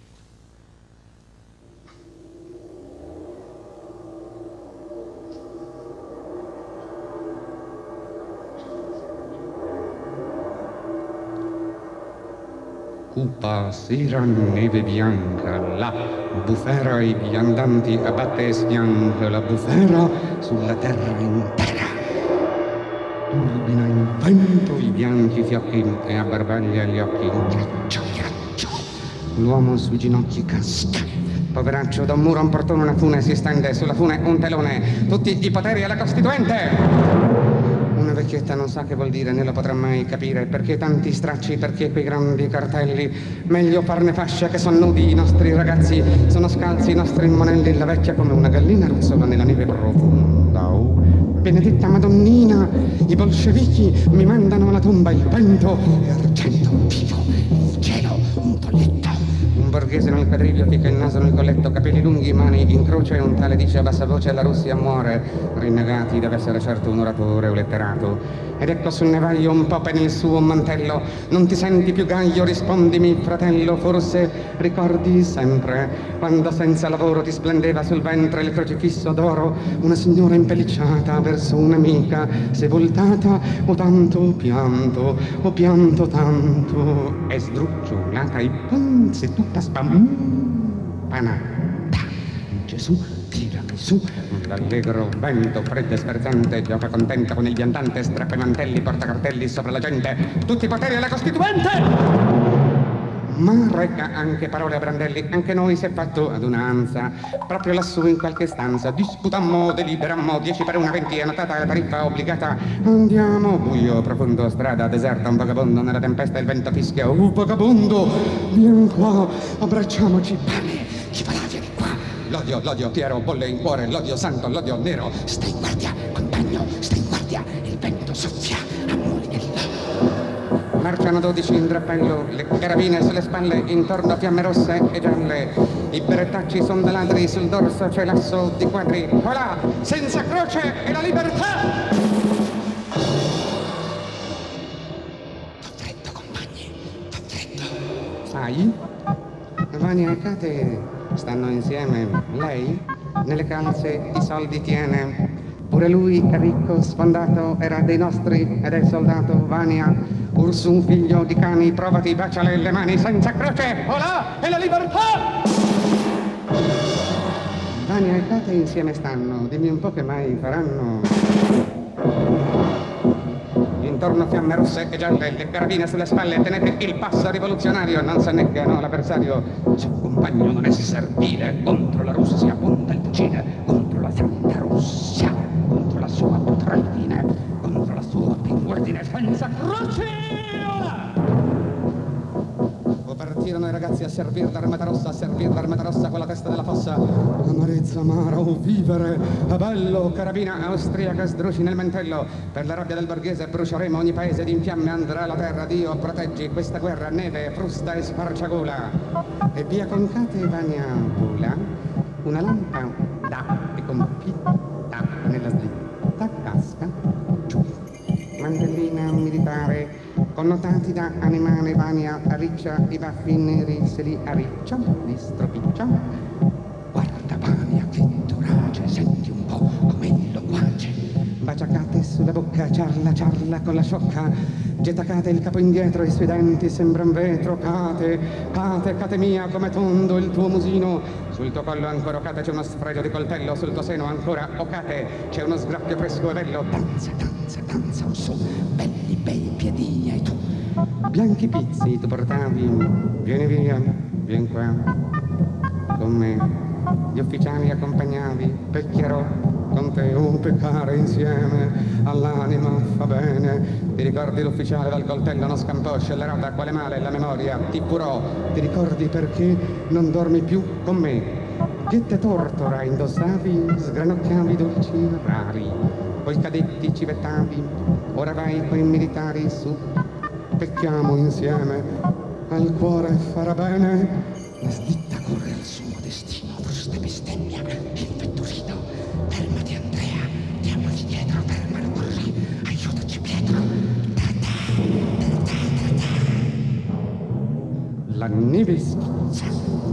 Cupa sera neve bianca, la bufera i viandanti abbatte e sfianca, la bufera sulla terra intera. Turbina in vento i bianchi fiocchi e abbarbaglia gli occhi. Ghiaccio, ghiaccio. L'uomo sui ginocchi casca. Poveraccio, da un muro a un portone una fune si stende, sulla fune un telone. Tutti i poteri alla Costituente! Una vecchietta non sa che vuol dire, né lo potrà mai capire. Perché tanti stracci, perché quei grandi cartelli? Meglio farne fascia che son nudi i nostri ragazzi, sono scalzi i nostri monelli. La vecchia come una gallina ruzzola nella neve profonda. Oh, benedetta Madonnina, i bolscevichi mi mandano alla tomba il vento e argento vivo, il cielo un polletto. Un borghese nel quadriglio fica il naso nel colletto, capelli lunghi, mani in croce, e un tale dice a bassa voce: la Russia muore. Rinnegati, deve essere certo un oratore o letterato. Ed ecco sul nevaio un po' per il suo mantello. Non ti senti più gaio? Rispondimi, fratello. Forse ricordi sempre quando senza lavoro ti splendeva sul ventre il crocifisso d'oro una signora impellicciata verso un'amica. Sei voltata, o tanto pianto, o pianto tanto. E sdrucciolata i panze tutta spampanata. Gesù, tirami su. L'allegro vento freddo e sferzante gioca contenta con il viandante, strappa i mantelli, porta cartelli sopra la gente. Tutti i poteri alla Costituente! Ma reca anche parole a brandelli. Anche noi si è fatto adunanza proprio lassù in qualche stanza. Disputammo, deliberammo, 10 per 1, 20 annotata la tariffa obbligata. Andiamo, buio, profondo, strada deserta, un vagabondo nella tempesta, il vento fischia. Vagabondo, vieni qua, abbracciamoci, pane, chi va là, vieni qua. L'odio, Piero, bolle in cuore, l'odio santo, l'odio nero. Stai in guardia, compagno, stai in guardia, il vento soffia a molinello. Marciano 12 in drappello, le carabine sulle spalle, intorno fiamme rosse e gialle. I berettacci son da ladri, sul dorso c'è l'asso di quadri. Voilà, senza croce e la libertà! Fa freddo, compagni, fa freddo. Sai? Vania e Kate stanno insieme. Lei nelle calze i soldi tiene. Pure lui è ricco, sfondato, era dei nostri ed è soldato. Vania, pur su un figlio di cani, provati, baciale le mani, senza croce, olà, e la libertà! Vania e Kate insieme stanno, dimmi un po' che mai faranno. Intorno fiamme rosse e gialle, le carabine sulle spalle, tenete il passo rivoluzionario, non se neggano l'avversario. Suo compagno non è servile, contro la Russia punta il fucile, contro la Santa Russia, contro la sua putraidine, contro la sua pinguardine, senza croce! O partirono i ragazzi a servir d'armata rossa con la testa della fossa. Amarezza amara, o vivere, è bello, carabina austriaca sdruci nel mantello. Per la rabbia del borghese bruceremo ogni paese, di in fiamme andrà la terra. Dio proteggi questa guerra, neve, frusta e sparciagola. E via con Kate e Vania vola una lampada e confitta nella slitta casca giù. Mantellina militare, connotati da animale. Vania arriccia i baffi neri, se li arriccia, li stropiccia. Guarda Vania che torace, senti un po' come lo guace. Bacia Kate sulla bocca, ciarla con la sciocca. Getta Kate il capo indietro, i suoi denti sembran vetro. Kate mia, come tondo il tuo musino. Sul tuo collo ancora, Kate, c'è uno sfregio di coltello. Sul tuo seno ancora, Kate, c'è uno sgraffio fresco e bello. Danza, oh su, belli bei piedini hai tu. bianchi pizzi tu portavi, vieni via, vien qua, con me, gli ufficiali accompagnavi, pecchierò con te, peccare insieme all'anima fa bene. Ti ricordi l'ufficiale dal coltello non scampò, scellerata quale male la memoria ti curò. Ti ricordi perché non dormi più con me? Ghette tortora indossavi, sgranocchiavi dolci rari, coi cadetti civettavi, ora vai coi militari su, pecchiamo insieme, al cuore farà bene. La sditta corre al suo destino, frusta bestemmia, impetuosito. Fermati Andrea, diamoci dietro, fermalo corri, aiutaci Pietro. La neve schizza,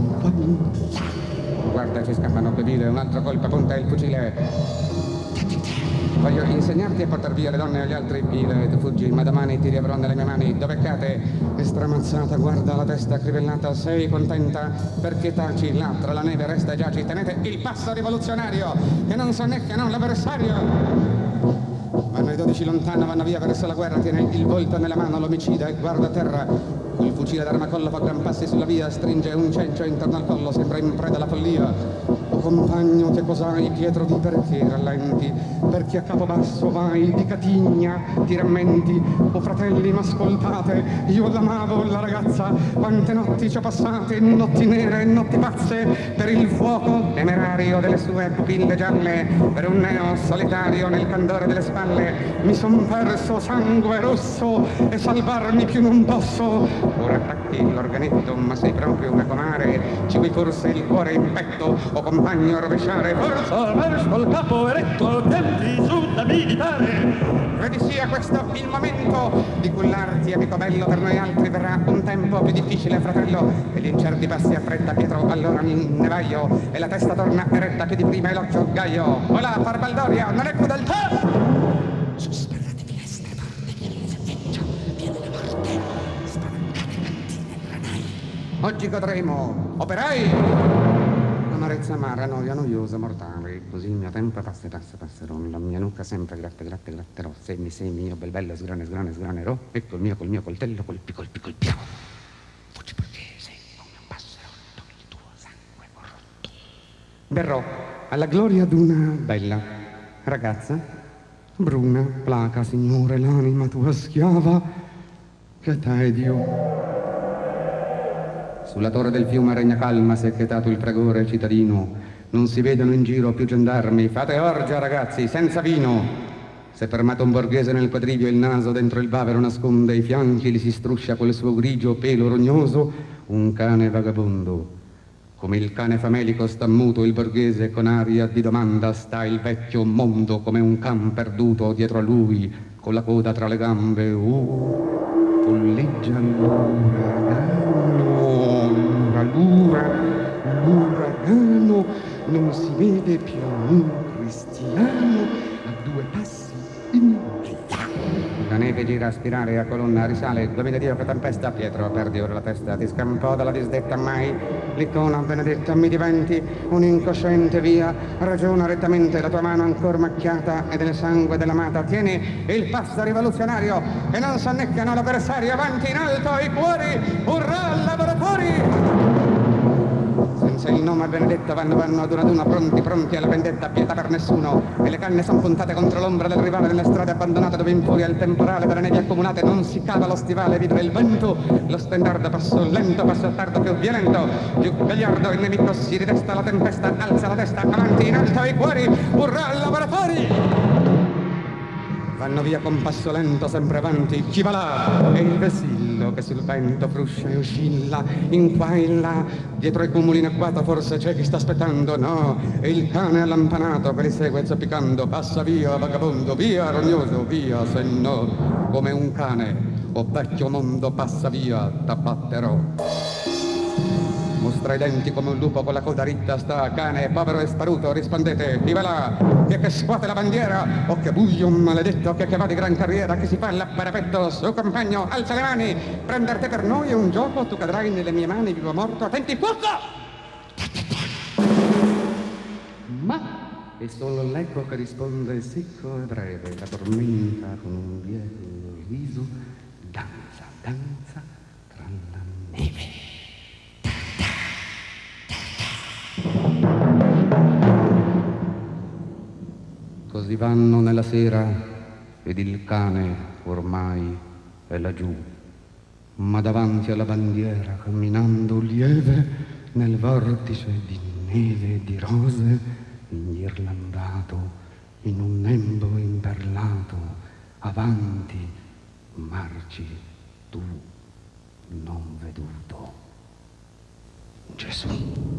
guarda ci scappano pedile, un altro colpo punta il fucile. Voglio insegnarti a portar via le donne agli altri pile. Tu fuggi, ma domani ti riavrò nelle mie mani. Dove cade? È stramazzata, guarda la testa crivellata. Sei contenta? Perché taci? Là tra la neve resta e giaci. Tenete il passo rivoluzionario, che non sonnecchiano l'avversario. Vanno i 12 lontano, vanno via verso la guerra. Tiene il volto nella mano l'omicida e guarda a terra. Col fucile d'armacollo fa gran passi sulla via. Stringe un cencio intorno al collo, sembra in preda alla follia. O compagno, che cos'hai? Pietro di perché rallenti? Perché a capo basso vai di Catigna, ti rammenti? O fratelli, m'ascoltate, io l'amavo la ragazza, quante notti ci ho passate, notti nere, notti pazze, per il fuoco temerario delle sue pupille gialle, per un neo solitario nel candore delle spalle, mi son perso sangue rosso e salvarmi più non posso. Ora attacchi l'organetto, ma sei proprio una comare, ci vuoi forse il cuore in petto, o compagno a rovesciare? Forza verso il capo eretto, tempi su da militare. Credi sia questo il momento di cullarti, amico bello, per noi altri verrà un tempo più difficile, fratello, e gli incerti passi affretta Pietro, allora mi nevaio, e la testa torna eretta più di prima e l'occhio gaio. Olà, Farbaldoria, non è crudeltà! Sussurrate finestre, porte, viene il serpeggio, viene la morte, spalancate cantine, granai. Oggi godremo, operai! Amarezza amara, noia noiosa, mortale, così il mio tempo passerò, la mia nuca sempre gratterò, semi, mio bel bello, sgranerò, e col mio coltello colpirò. Fuggi borghese, come un passerotto, il tuo sangue corrotto. Verrò alla gloria d'una bella ragazza, bruna, placa, signore, l'anima tua schiava, che tedio. Sulla torre del fiume regna calma, si è chetato il fragore cittadino. Non si vedono in giro più gendarmi. Fate orgia, ragazzi, senza vino. S'è fermato un borghese nel quadrivio, il naso dentro il bavero nasconde, i fianchi li si struscia quel suo grigio pelo rognoso. Un cane vagabondo. Come il cane famelico sta muto il borghese, con aria di domanda sta il vecchio mondo, come un can perduto dietro a lui, con la coda tra le gambe. Folleggia l'uragano, non si vede più un cristiano a due passi in là. La neve gira a spirale, a colonna risale, domina Dio che tempesta, Pietro perdi ora la testa, ti scampò dalla disdetta mai, l'icona benedetta mi diventi un incosciente via, ragiona rettamente la tua mano ancor macchiata e del sangue dell'amata, tieni il passo rivoluzionario e non sonnecchiano l'avversario, avanti in alto i cuori, urrà lavoratori! Senza il nome benedetto vanno ad una pronti alla vendetta, pietà per nessuno, e le canne son puntate contro l'ombra del rivale nelle strade abbandonate dove infuria il temporale delle nevi accumulate, non si cava lo stivale, vibra il vento, lo stendardo passo lento, passo tardo più violento, più gagliardo il nemico si ridesta, la tempesta alza la testa, avanti in alto i cuori, urrà lavoratori! Vanno via con passo lento, sempre avanti, chi va là? E il vesillo che sul vento fruscia e oscilla, in qua e in là, dietro i cumuli in agguato forse c'è chi sta aspettando, no, e il cane allampanato che li segue zoppicando, passa via vagabondo, via rognoso, via se no, come un cane, o vecchio mondo passa via, t'abbatterò. Mostra i denti come un lupo con la coda ritta, sta cane, povero e sparuto, rispondete, viva là, chi è che scuote la bandiera, o che buio maledetto, chi è che va di gran carriera, che si fa l'apparapetto, su compagno, alza le mani, prenderti per noi è un gioco, tu cadrai nelle mie mani vivo o morto, attenti, fuoco! Ma è solo l'eco che risponde secco e breve, la tormenta con un lieve riso danza, danza tra la neve. Così vanno nella sera ed il cane ormai è laggiù, ma davanti alla bandiera camminando lieve nel vortice di neve e di rose, inghirlandato in un nembo imperlato, avanti marci tu non veduto, Gesù.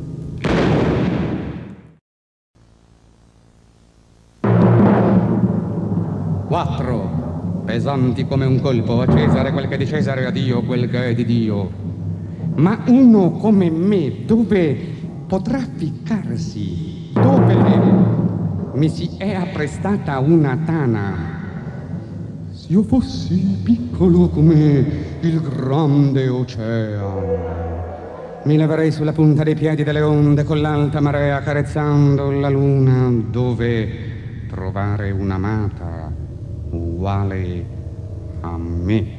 Quattro, pesanti come un colpo, a Cesare quel che è di Cesare, a Dio quel che è di Dio. Ma uno come me, dove potrà ficcarsi? Dove mi si è apprestata una tana? Se io fossi piccolo come il grande oceano, mi leverei sulla punta dei piedi delle onde con l'alta marea, carezzando la luna, dove trovare un'amata uguale a me.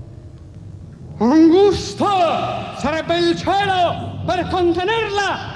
Angusta sarebbe il cielo per contenerla.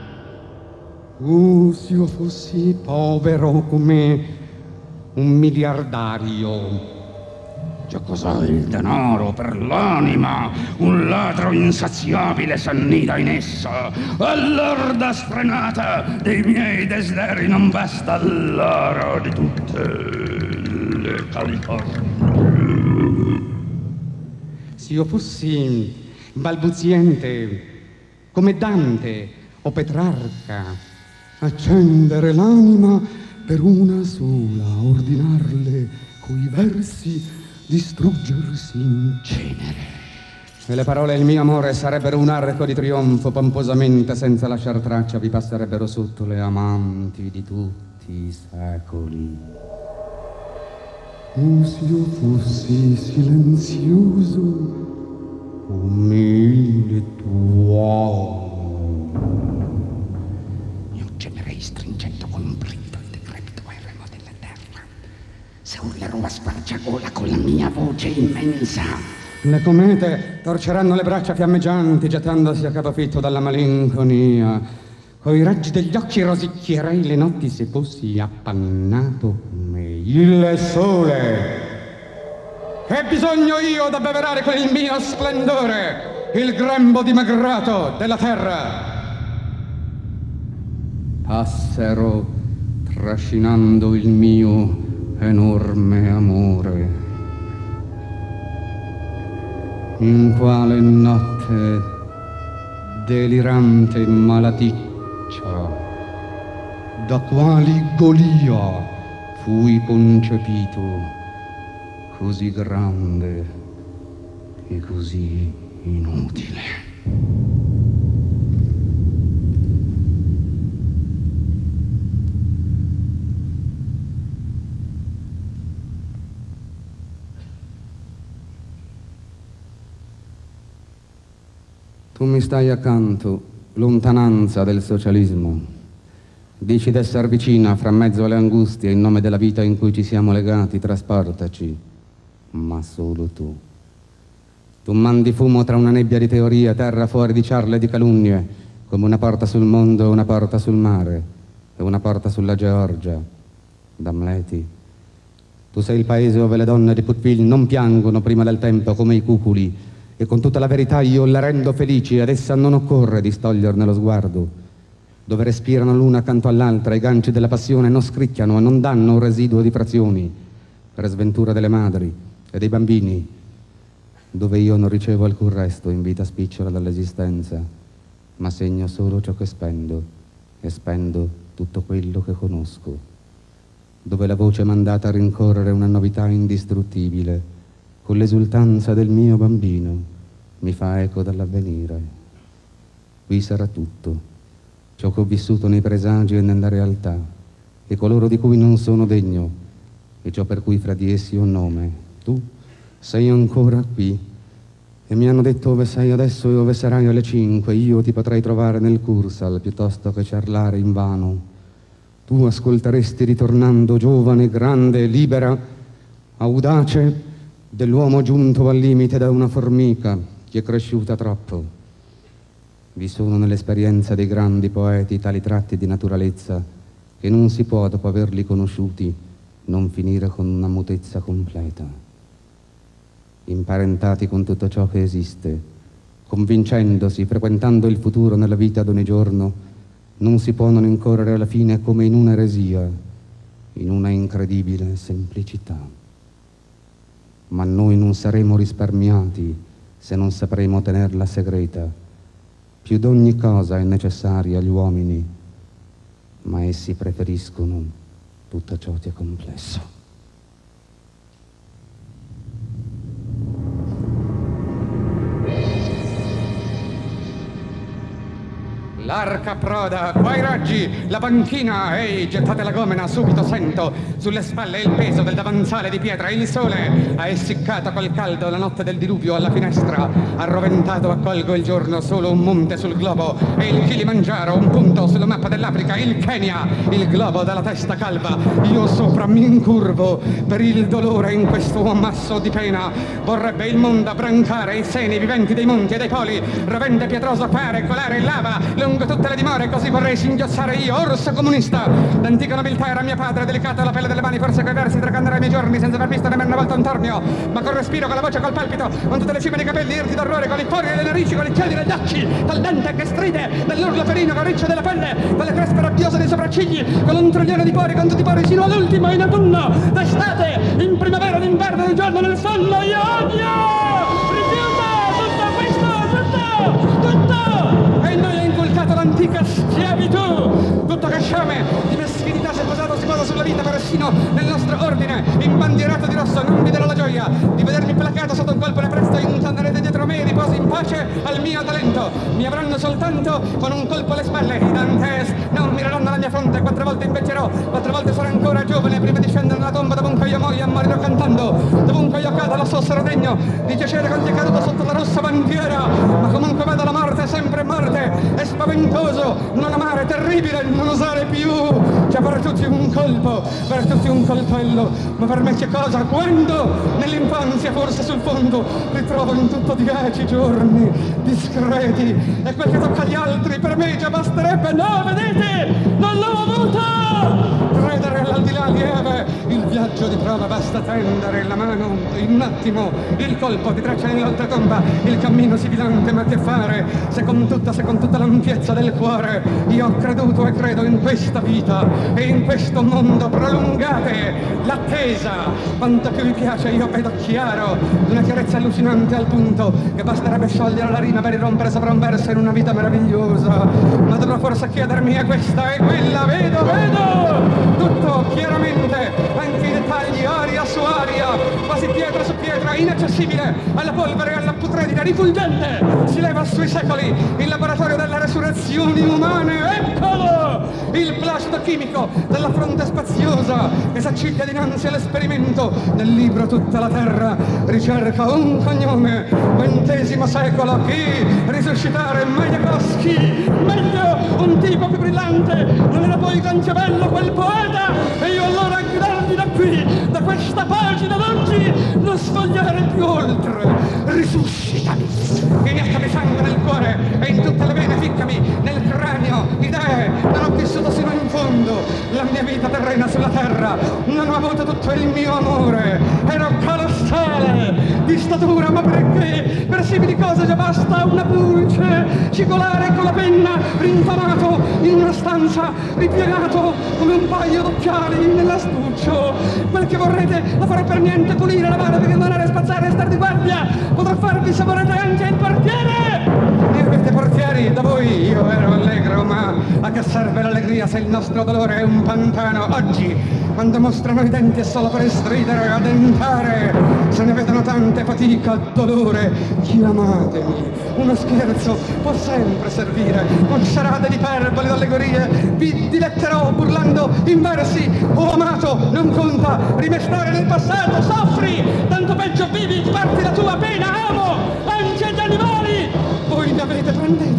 Se io fossi povero come un miliardario. Già cos'è il denaro per l'anima? Un ladro insaziabile s'annida in essa. All'orda sfrenata dei miei desideri non basta l'oro di tutte le Californie. Se io fossi balbuziente come Dante o Petrarca, accendere l'anima per una sola, ordinarle coi versi, distruggersi in cenere. E le parole del mio amore sarebbero un arco di trionfo, pomposamente, senza lasciar traccia, vi passerebbero sotto le amanti di tutti i secoli. Se io fossi silenzioso, umile tuono, io gemerei stringendo con un brivido il decrepito eremo della terra. Se urlerò a squarciagola con la mia voce immensa. Le comete torceranno le braccia fiammeggianti, gettandosi a capofitto dalla malinconia. Coi raggi degli occhi rosicchierei le notti se fossi appannato come il sole. Che bisogno io d'abbeverare con il mio splendore il grembo dimagrato della terra? Passero trascinando il mio enorme amore. In quale notte delirante malaticcia, da quali Golia fui concepito, così grande e così inutile. Tu mi stai accanto, lontananza del socialismo. Dici d'essere vicina fra mezzo alle angustie in nome della vita in cui ci siamo legati, trasportaci. Ma solo tu. Tu mandi fumo tra una nebbia di teoria, terra fuori di ciarle e di calunnie, come una porta sul mondo e una porta sul mare, e una porta sulla Georgia, d'Amleti. Tu sei il paese dove le donne di Putville non piangono prima del tempo come i cuculi, e con tutta la verità io le rendo felici, ad essa non occorre distoglierne lo sguardo, dove respirano l'una accanto all'altra, i ganci della passione non scricchiano e non danno un residuo di frazioni, per sventura delle madri e dei bambini, dove io non ricevo alcun resto in vita spicciola dall'esistenza, ma segno solo ciò che spendo, e spendo tutto quello che conosco, dove la voce mandata a rincorrere una novità indistruttibile, con l'esultanza del mio bambino, mi fa eco dall'avvenire. Qui sarà tutto, ciò che ho vissuto nei presagi e nella realtà, e coloro di cui non sono degno, e ciò per cui fra di essi ho nome. Tu sei ancora qui, e mi hanno detto ove sei adesso e ove sarai alle 5, io ti potrei trovare nel Cursal, piuttosto che ciarlare invano. Tu ascolteresti ritornando giovane, grande, libera, audace, dell'uomo giunto al limite da una formica che è cresciuta troppo. Vi sono nell'esperienza dei grandi poeti tali tratti di naturalezza che non si può, dopo averli conosciuti, non finire con una mutezza completa. Imparentati con tutto ciò che esiste, convincendosi, frequentando il futuro nella vita d'ogni giorno, non si può non incorrere alla fine come in un'eresia, in una incredibile semplicità. Ma noi non saremo risparmiati se non sapremo tenerla segreta. Più d'ogni cosa è necessaria agli uomini, ma essi preferiscono tutto ciò che è complesso. L'arca approda, qua i raggi, la panchina, ehi, gettate la gomena, subito sento sulle spalle il peso del davanzale di pietra, il sole ha essiccato col caldo la notte del diluvio alla finestra, arroventato accolgo il giorno solo un monte sul globo e il Kilimangiaro, un punto sulla mappa dell'Africa, il Kenya, il globo dalla testa calva, io sopra mi incurvo per il dolore in questo ammasso di pena, vorrebbe il mondo abbrancare i seni viventi dei monti e dei poli, rovente pietroso appare, colare lava, lungo tutte le dimore, così vorrei singhiozzare io, orso comunista. L'antica nobiltà era mio padre, delicata la pelle delle mani, forse coi versi tracannerà i miei giorni senza aver visto nemmeno una volta un tornio, ma col respiro, con la voce, col palpito, con tutte le cime dei capelli irti d'orrore, con i pori delle narici, con i cieli degli occhi, dal dente che stride, dall'urlo ferino, con riccio della pelle, dalle crespe rabbiose dei sopraccigli, con un troglione di pori, con tutti i pori sino all'ultimo, in autunno, d'estate, in primavera, d'inverno, nel giorno, nel sonno, io odio! Rifiuta tutto questo, tutto! E noi ha inculcato l'antica schiavitù, tutto che sciame di meschinità si è posato sulla vita persino nel nostro ordine, imbandierato di rosso, non vi darò la gioia di vedermi placato sotto un colpo presto, intannerete dietro me, riposi in pace al mio talento, mi avranno soltanto con un colpo alle spalle, i Dantes non mireranno alla mia fronte, 4 volte inveccerò, 4 volte sarò ancora giovane prima di scendere nella tomba, dovunque io muoia morirò cantando, dovunque io cada lo so sarò degno di piacere con chi è caduto sotto la rossa bandiera, ma comunque vedo la morte sempre morte, è spaventoso non amare, terribile non osare più, c'è per tutti un colpo, per tutti un coltello, ma per me che cosa? Quando nell'infanzia forse sul fondo ritrovo in tutto 10 giorni discreti e quel che tocca agli altri per me già basterebbe, no vedete, non l'ho avuto! Credere all'aldilà lieve, il viaggio di prova basta tendere la mano in un attimo, il colpo ti traccia nell'oltretomba, il cammino sibilante ma che fare se con tutta l'ampiezza del cuore io ho creduto e credo in questa vita e in questo mondo prolungate l'attesa, quanto più mi piace io vedo chiaro, una chiarezza allucinante al punto che basterebbe sciogliere la rima per irrompere sopra un verso in una vita meravigliosa, ma dovrò forse chiedermi è questa e quella, vedo tutto chiaramente, anche i dettagli aria su aria, quasi pietra su pietra, inaccessibile alla polvere e alla putredine rifulgente, si leva sui secoli il laboratorio delle resurrezioni umane, eccolo! Il placido chimico della fronte spaziosa che s'acciglia dinanzi all'esperimento del libro tutta la terra ricerca un cognome, XX secolo, chi risuscitare Majakovsky, meglio un tipo più brillante, non era poi Cangiabello quel poeta, e io allora gridarvi da qui, da questa pagina d'oggi, non sfogliare più oltre, risuscitami, iniettami sangue nel cuore e in tutte le vene ficcami nel cranio, idee, non ho vissuto sino in fondo la mia vita terrena sulla terra, non ho avuto tutto il mio amore, ero colossale di statura, ma perché per simili cose già basta una pulce, cigolare con la penna, rinfamato in una stanza, ripiegato come un paio d'occhiali nell'astuccio, quel che vorrete lo farò per niente, pulire, lavare, pillonare, spazzare e star di guardia, potrò farvi se vorrete anche il portiere! Ne avete portieri da voi, io ero allegro, ma a che serve l'allegria se il nostro dolore è un pantano? Oggi, quando mostrano i denti è solo per stridere, addentare, se ne vedono tante fatica, dolore, chiamatemi, uno scherzo può sempre servire, non sarà di iperboli o allegorie, vi diletterò burlando in versi, ho amato, non conta, rimestare nel passato, soffri, tanto peggio vivi, parti la tua pena, amo, anche gli animali! Voi mi avete, prendetemi allora,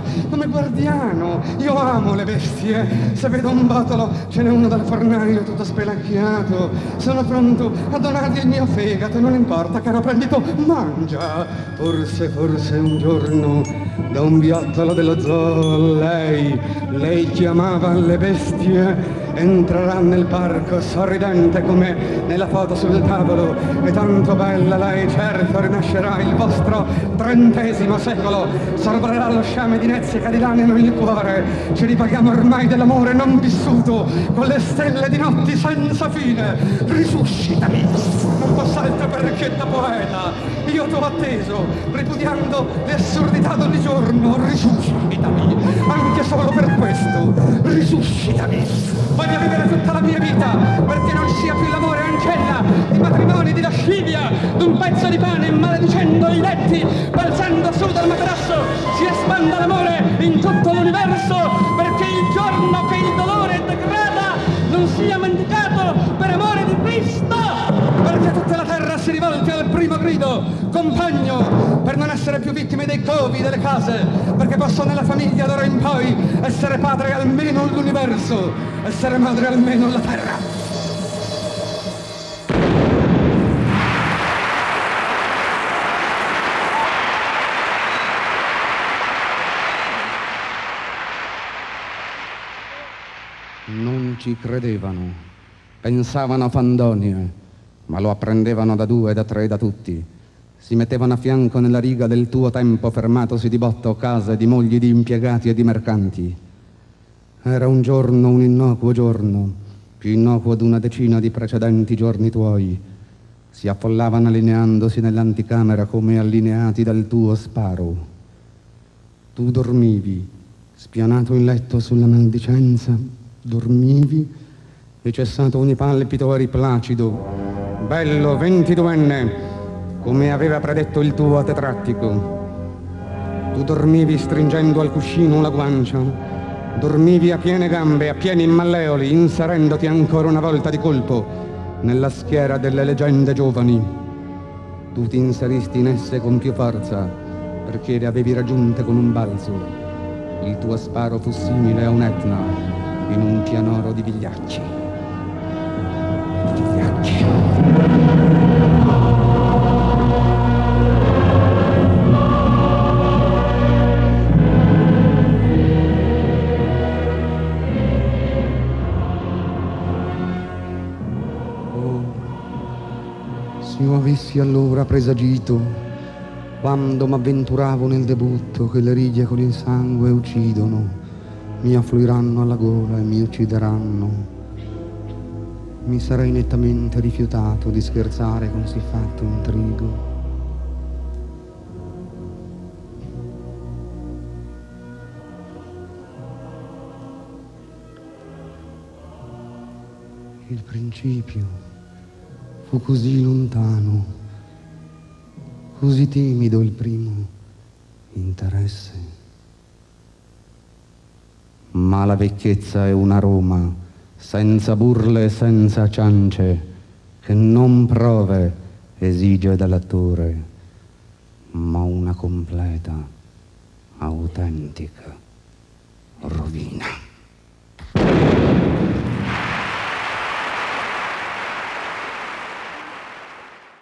come guardiano. Io amo le bestie. Se vedo un botolo, ce n'è uno dal fornaio tutto spelacchiato. Sono pronto a donargli il mio fegato, non importa, caro prendito, mangia. Forse un giorno, da un viottolo dello zoo, lei chiamava le bestie, entrerà nel parco sorridente come nella foto sul tavolo, e tanto bella lei certo rinascerà. Il vostro 30° secolo sorvolerà lo sciame di nezie che dilaniano il cuore. Ci ripaghiamo ormai dell'amore non vissuto, con le stelle di notti senza fine. Risuscitami, non posso altro perché da poeta io t'ho atteso, ripudiando le assurdità d'ogni giorno. Risuscitami, anche solo per questo, risuscitami. Voglio vivere tutta la mia vita perché non sia più l'amore ancella di matrimoni, di lascivia, d'un pezzo di pane maledicendo i letti, balzando su dal materasso si espanda l'amore in tutto l'universo, perché il giorno che il dolore degrada non sia mendicato per amore di Cristo, perché tutta la terra si rivolti al primo grido: compagno, per non essere più vittime dei covi, delle case, perché posso nella famiglia d'ora in poi essere padre almeno l'universo, essere madre almeno la terra. Non ci credevano, pensavano a fandonie, ma lo apprendevano da 2, da 3, da tutti. Si mettevano a fianco nella riga del tuo tempo fermatosi di botto case, di mogli, di impiegati e di mercanti. Era un giorno, un innocuo giorno, più innocuo d'una decina di precedenti giorni tuoi. Si affollavano allineandosi nell'anticamera come allineati dal tuo sparo. Tu dormivi, spianato in letto sulla maldicenza, dormivi e cessato ogni palpito eri placido, bello, 22enne, come aveva predetto il tuo tetrattico. Tu dormivi stringendo al cuscino la guancia, dormivi a piene gambe, a pieni malleoli, inserendoti ancora una volta di colpo nella schiera delle leggende giovani. Tu ti inseristi in esse con più forza perché le avevi raggiunte con un balzo. Il tuo sparo fu simile a un Etna in un pianoro di vigliacchi. Oh, se io avessi allora presagito, quando m'avventuravo nel debutto, che le righe con il sangue uccidono, mi affluiranno alla gola e mi uccideranno, mi sarei nettamente rifiutato di scherzare con siffatto intrigo. Il principio fu così lontano, così timido il primo interesse. Ma la vecchiezza è una Roma, senza burle e senza ciance, che non prove esige dall'attore, ma una completa, autentica rovina.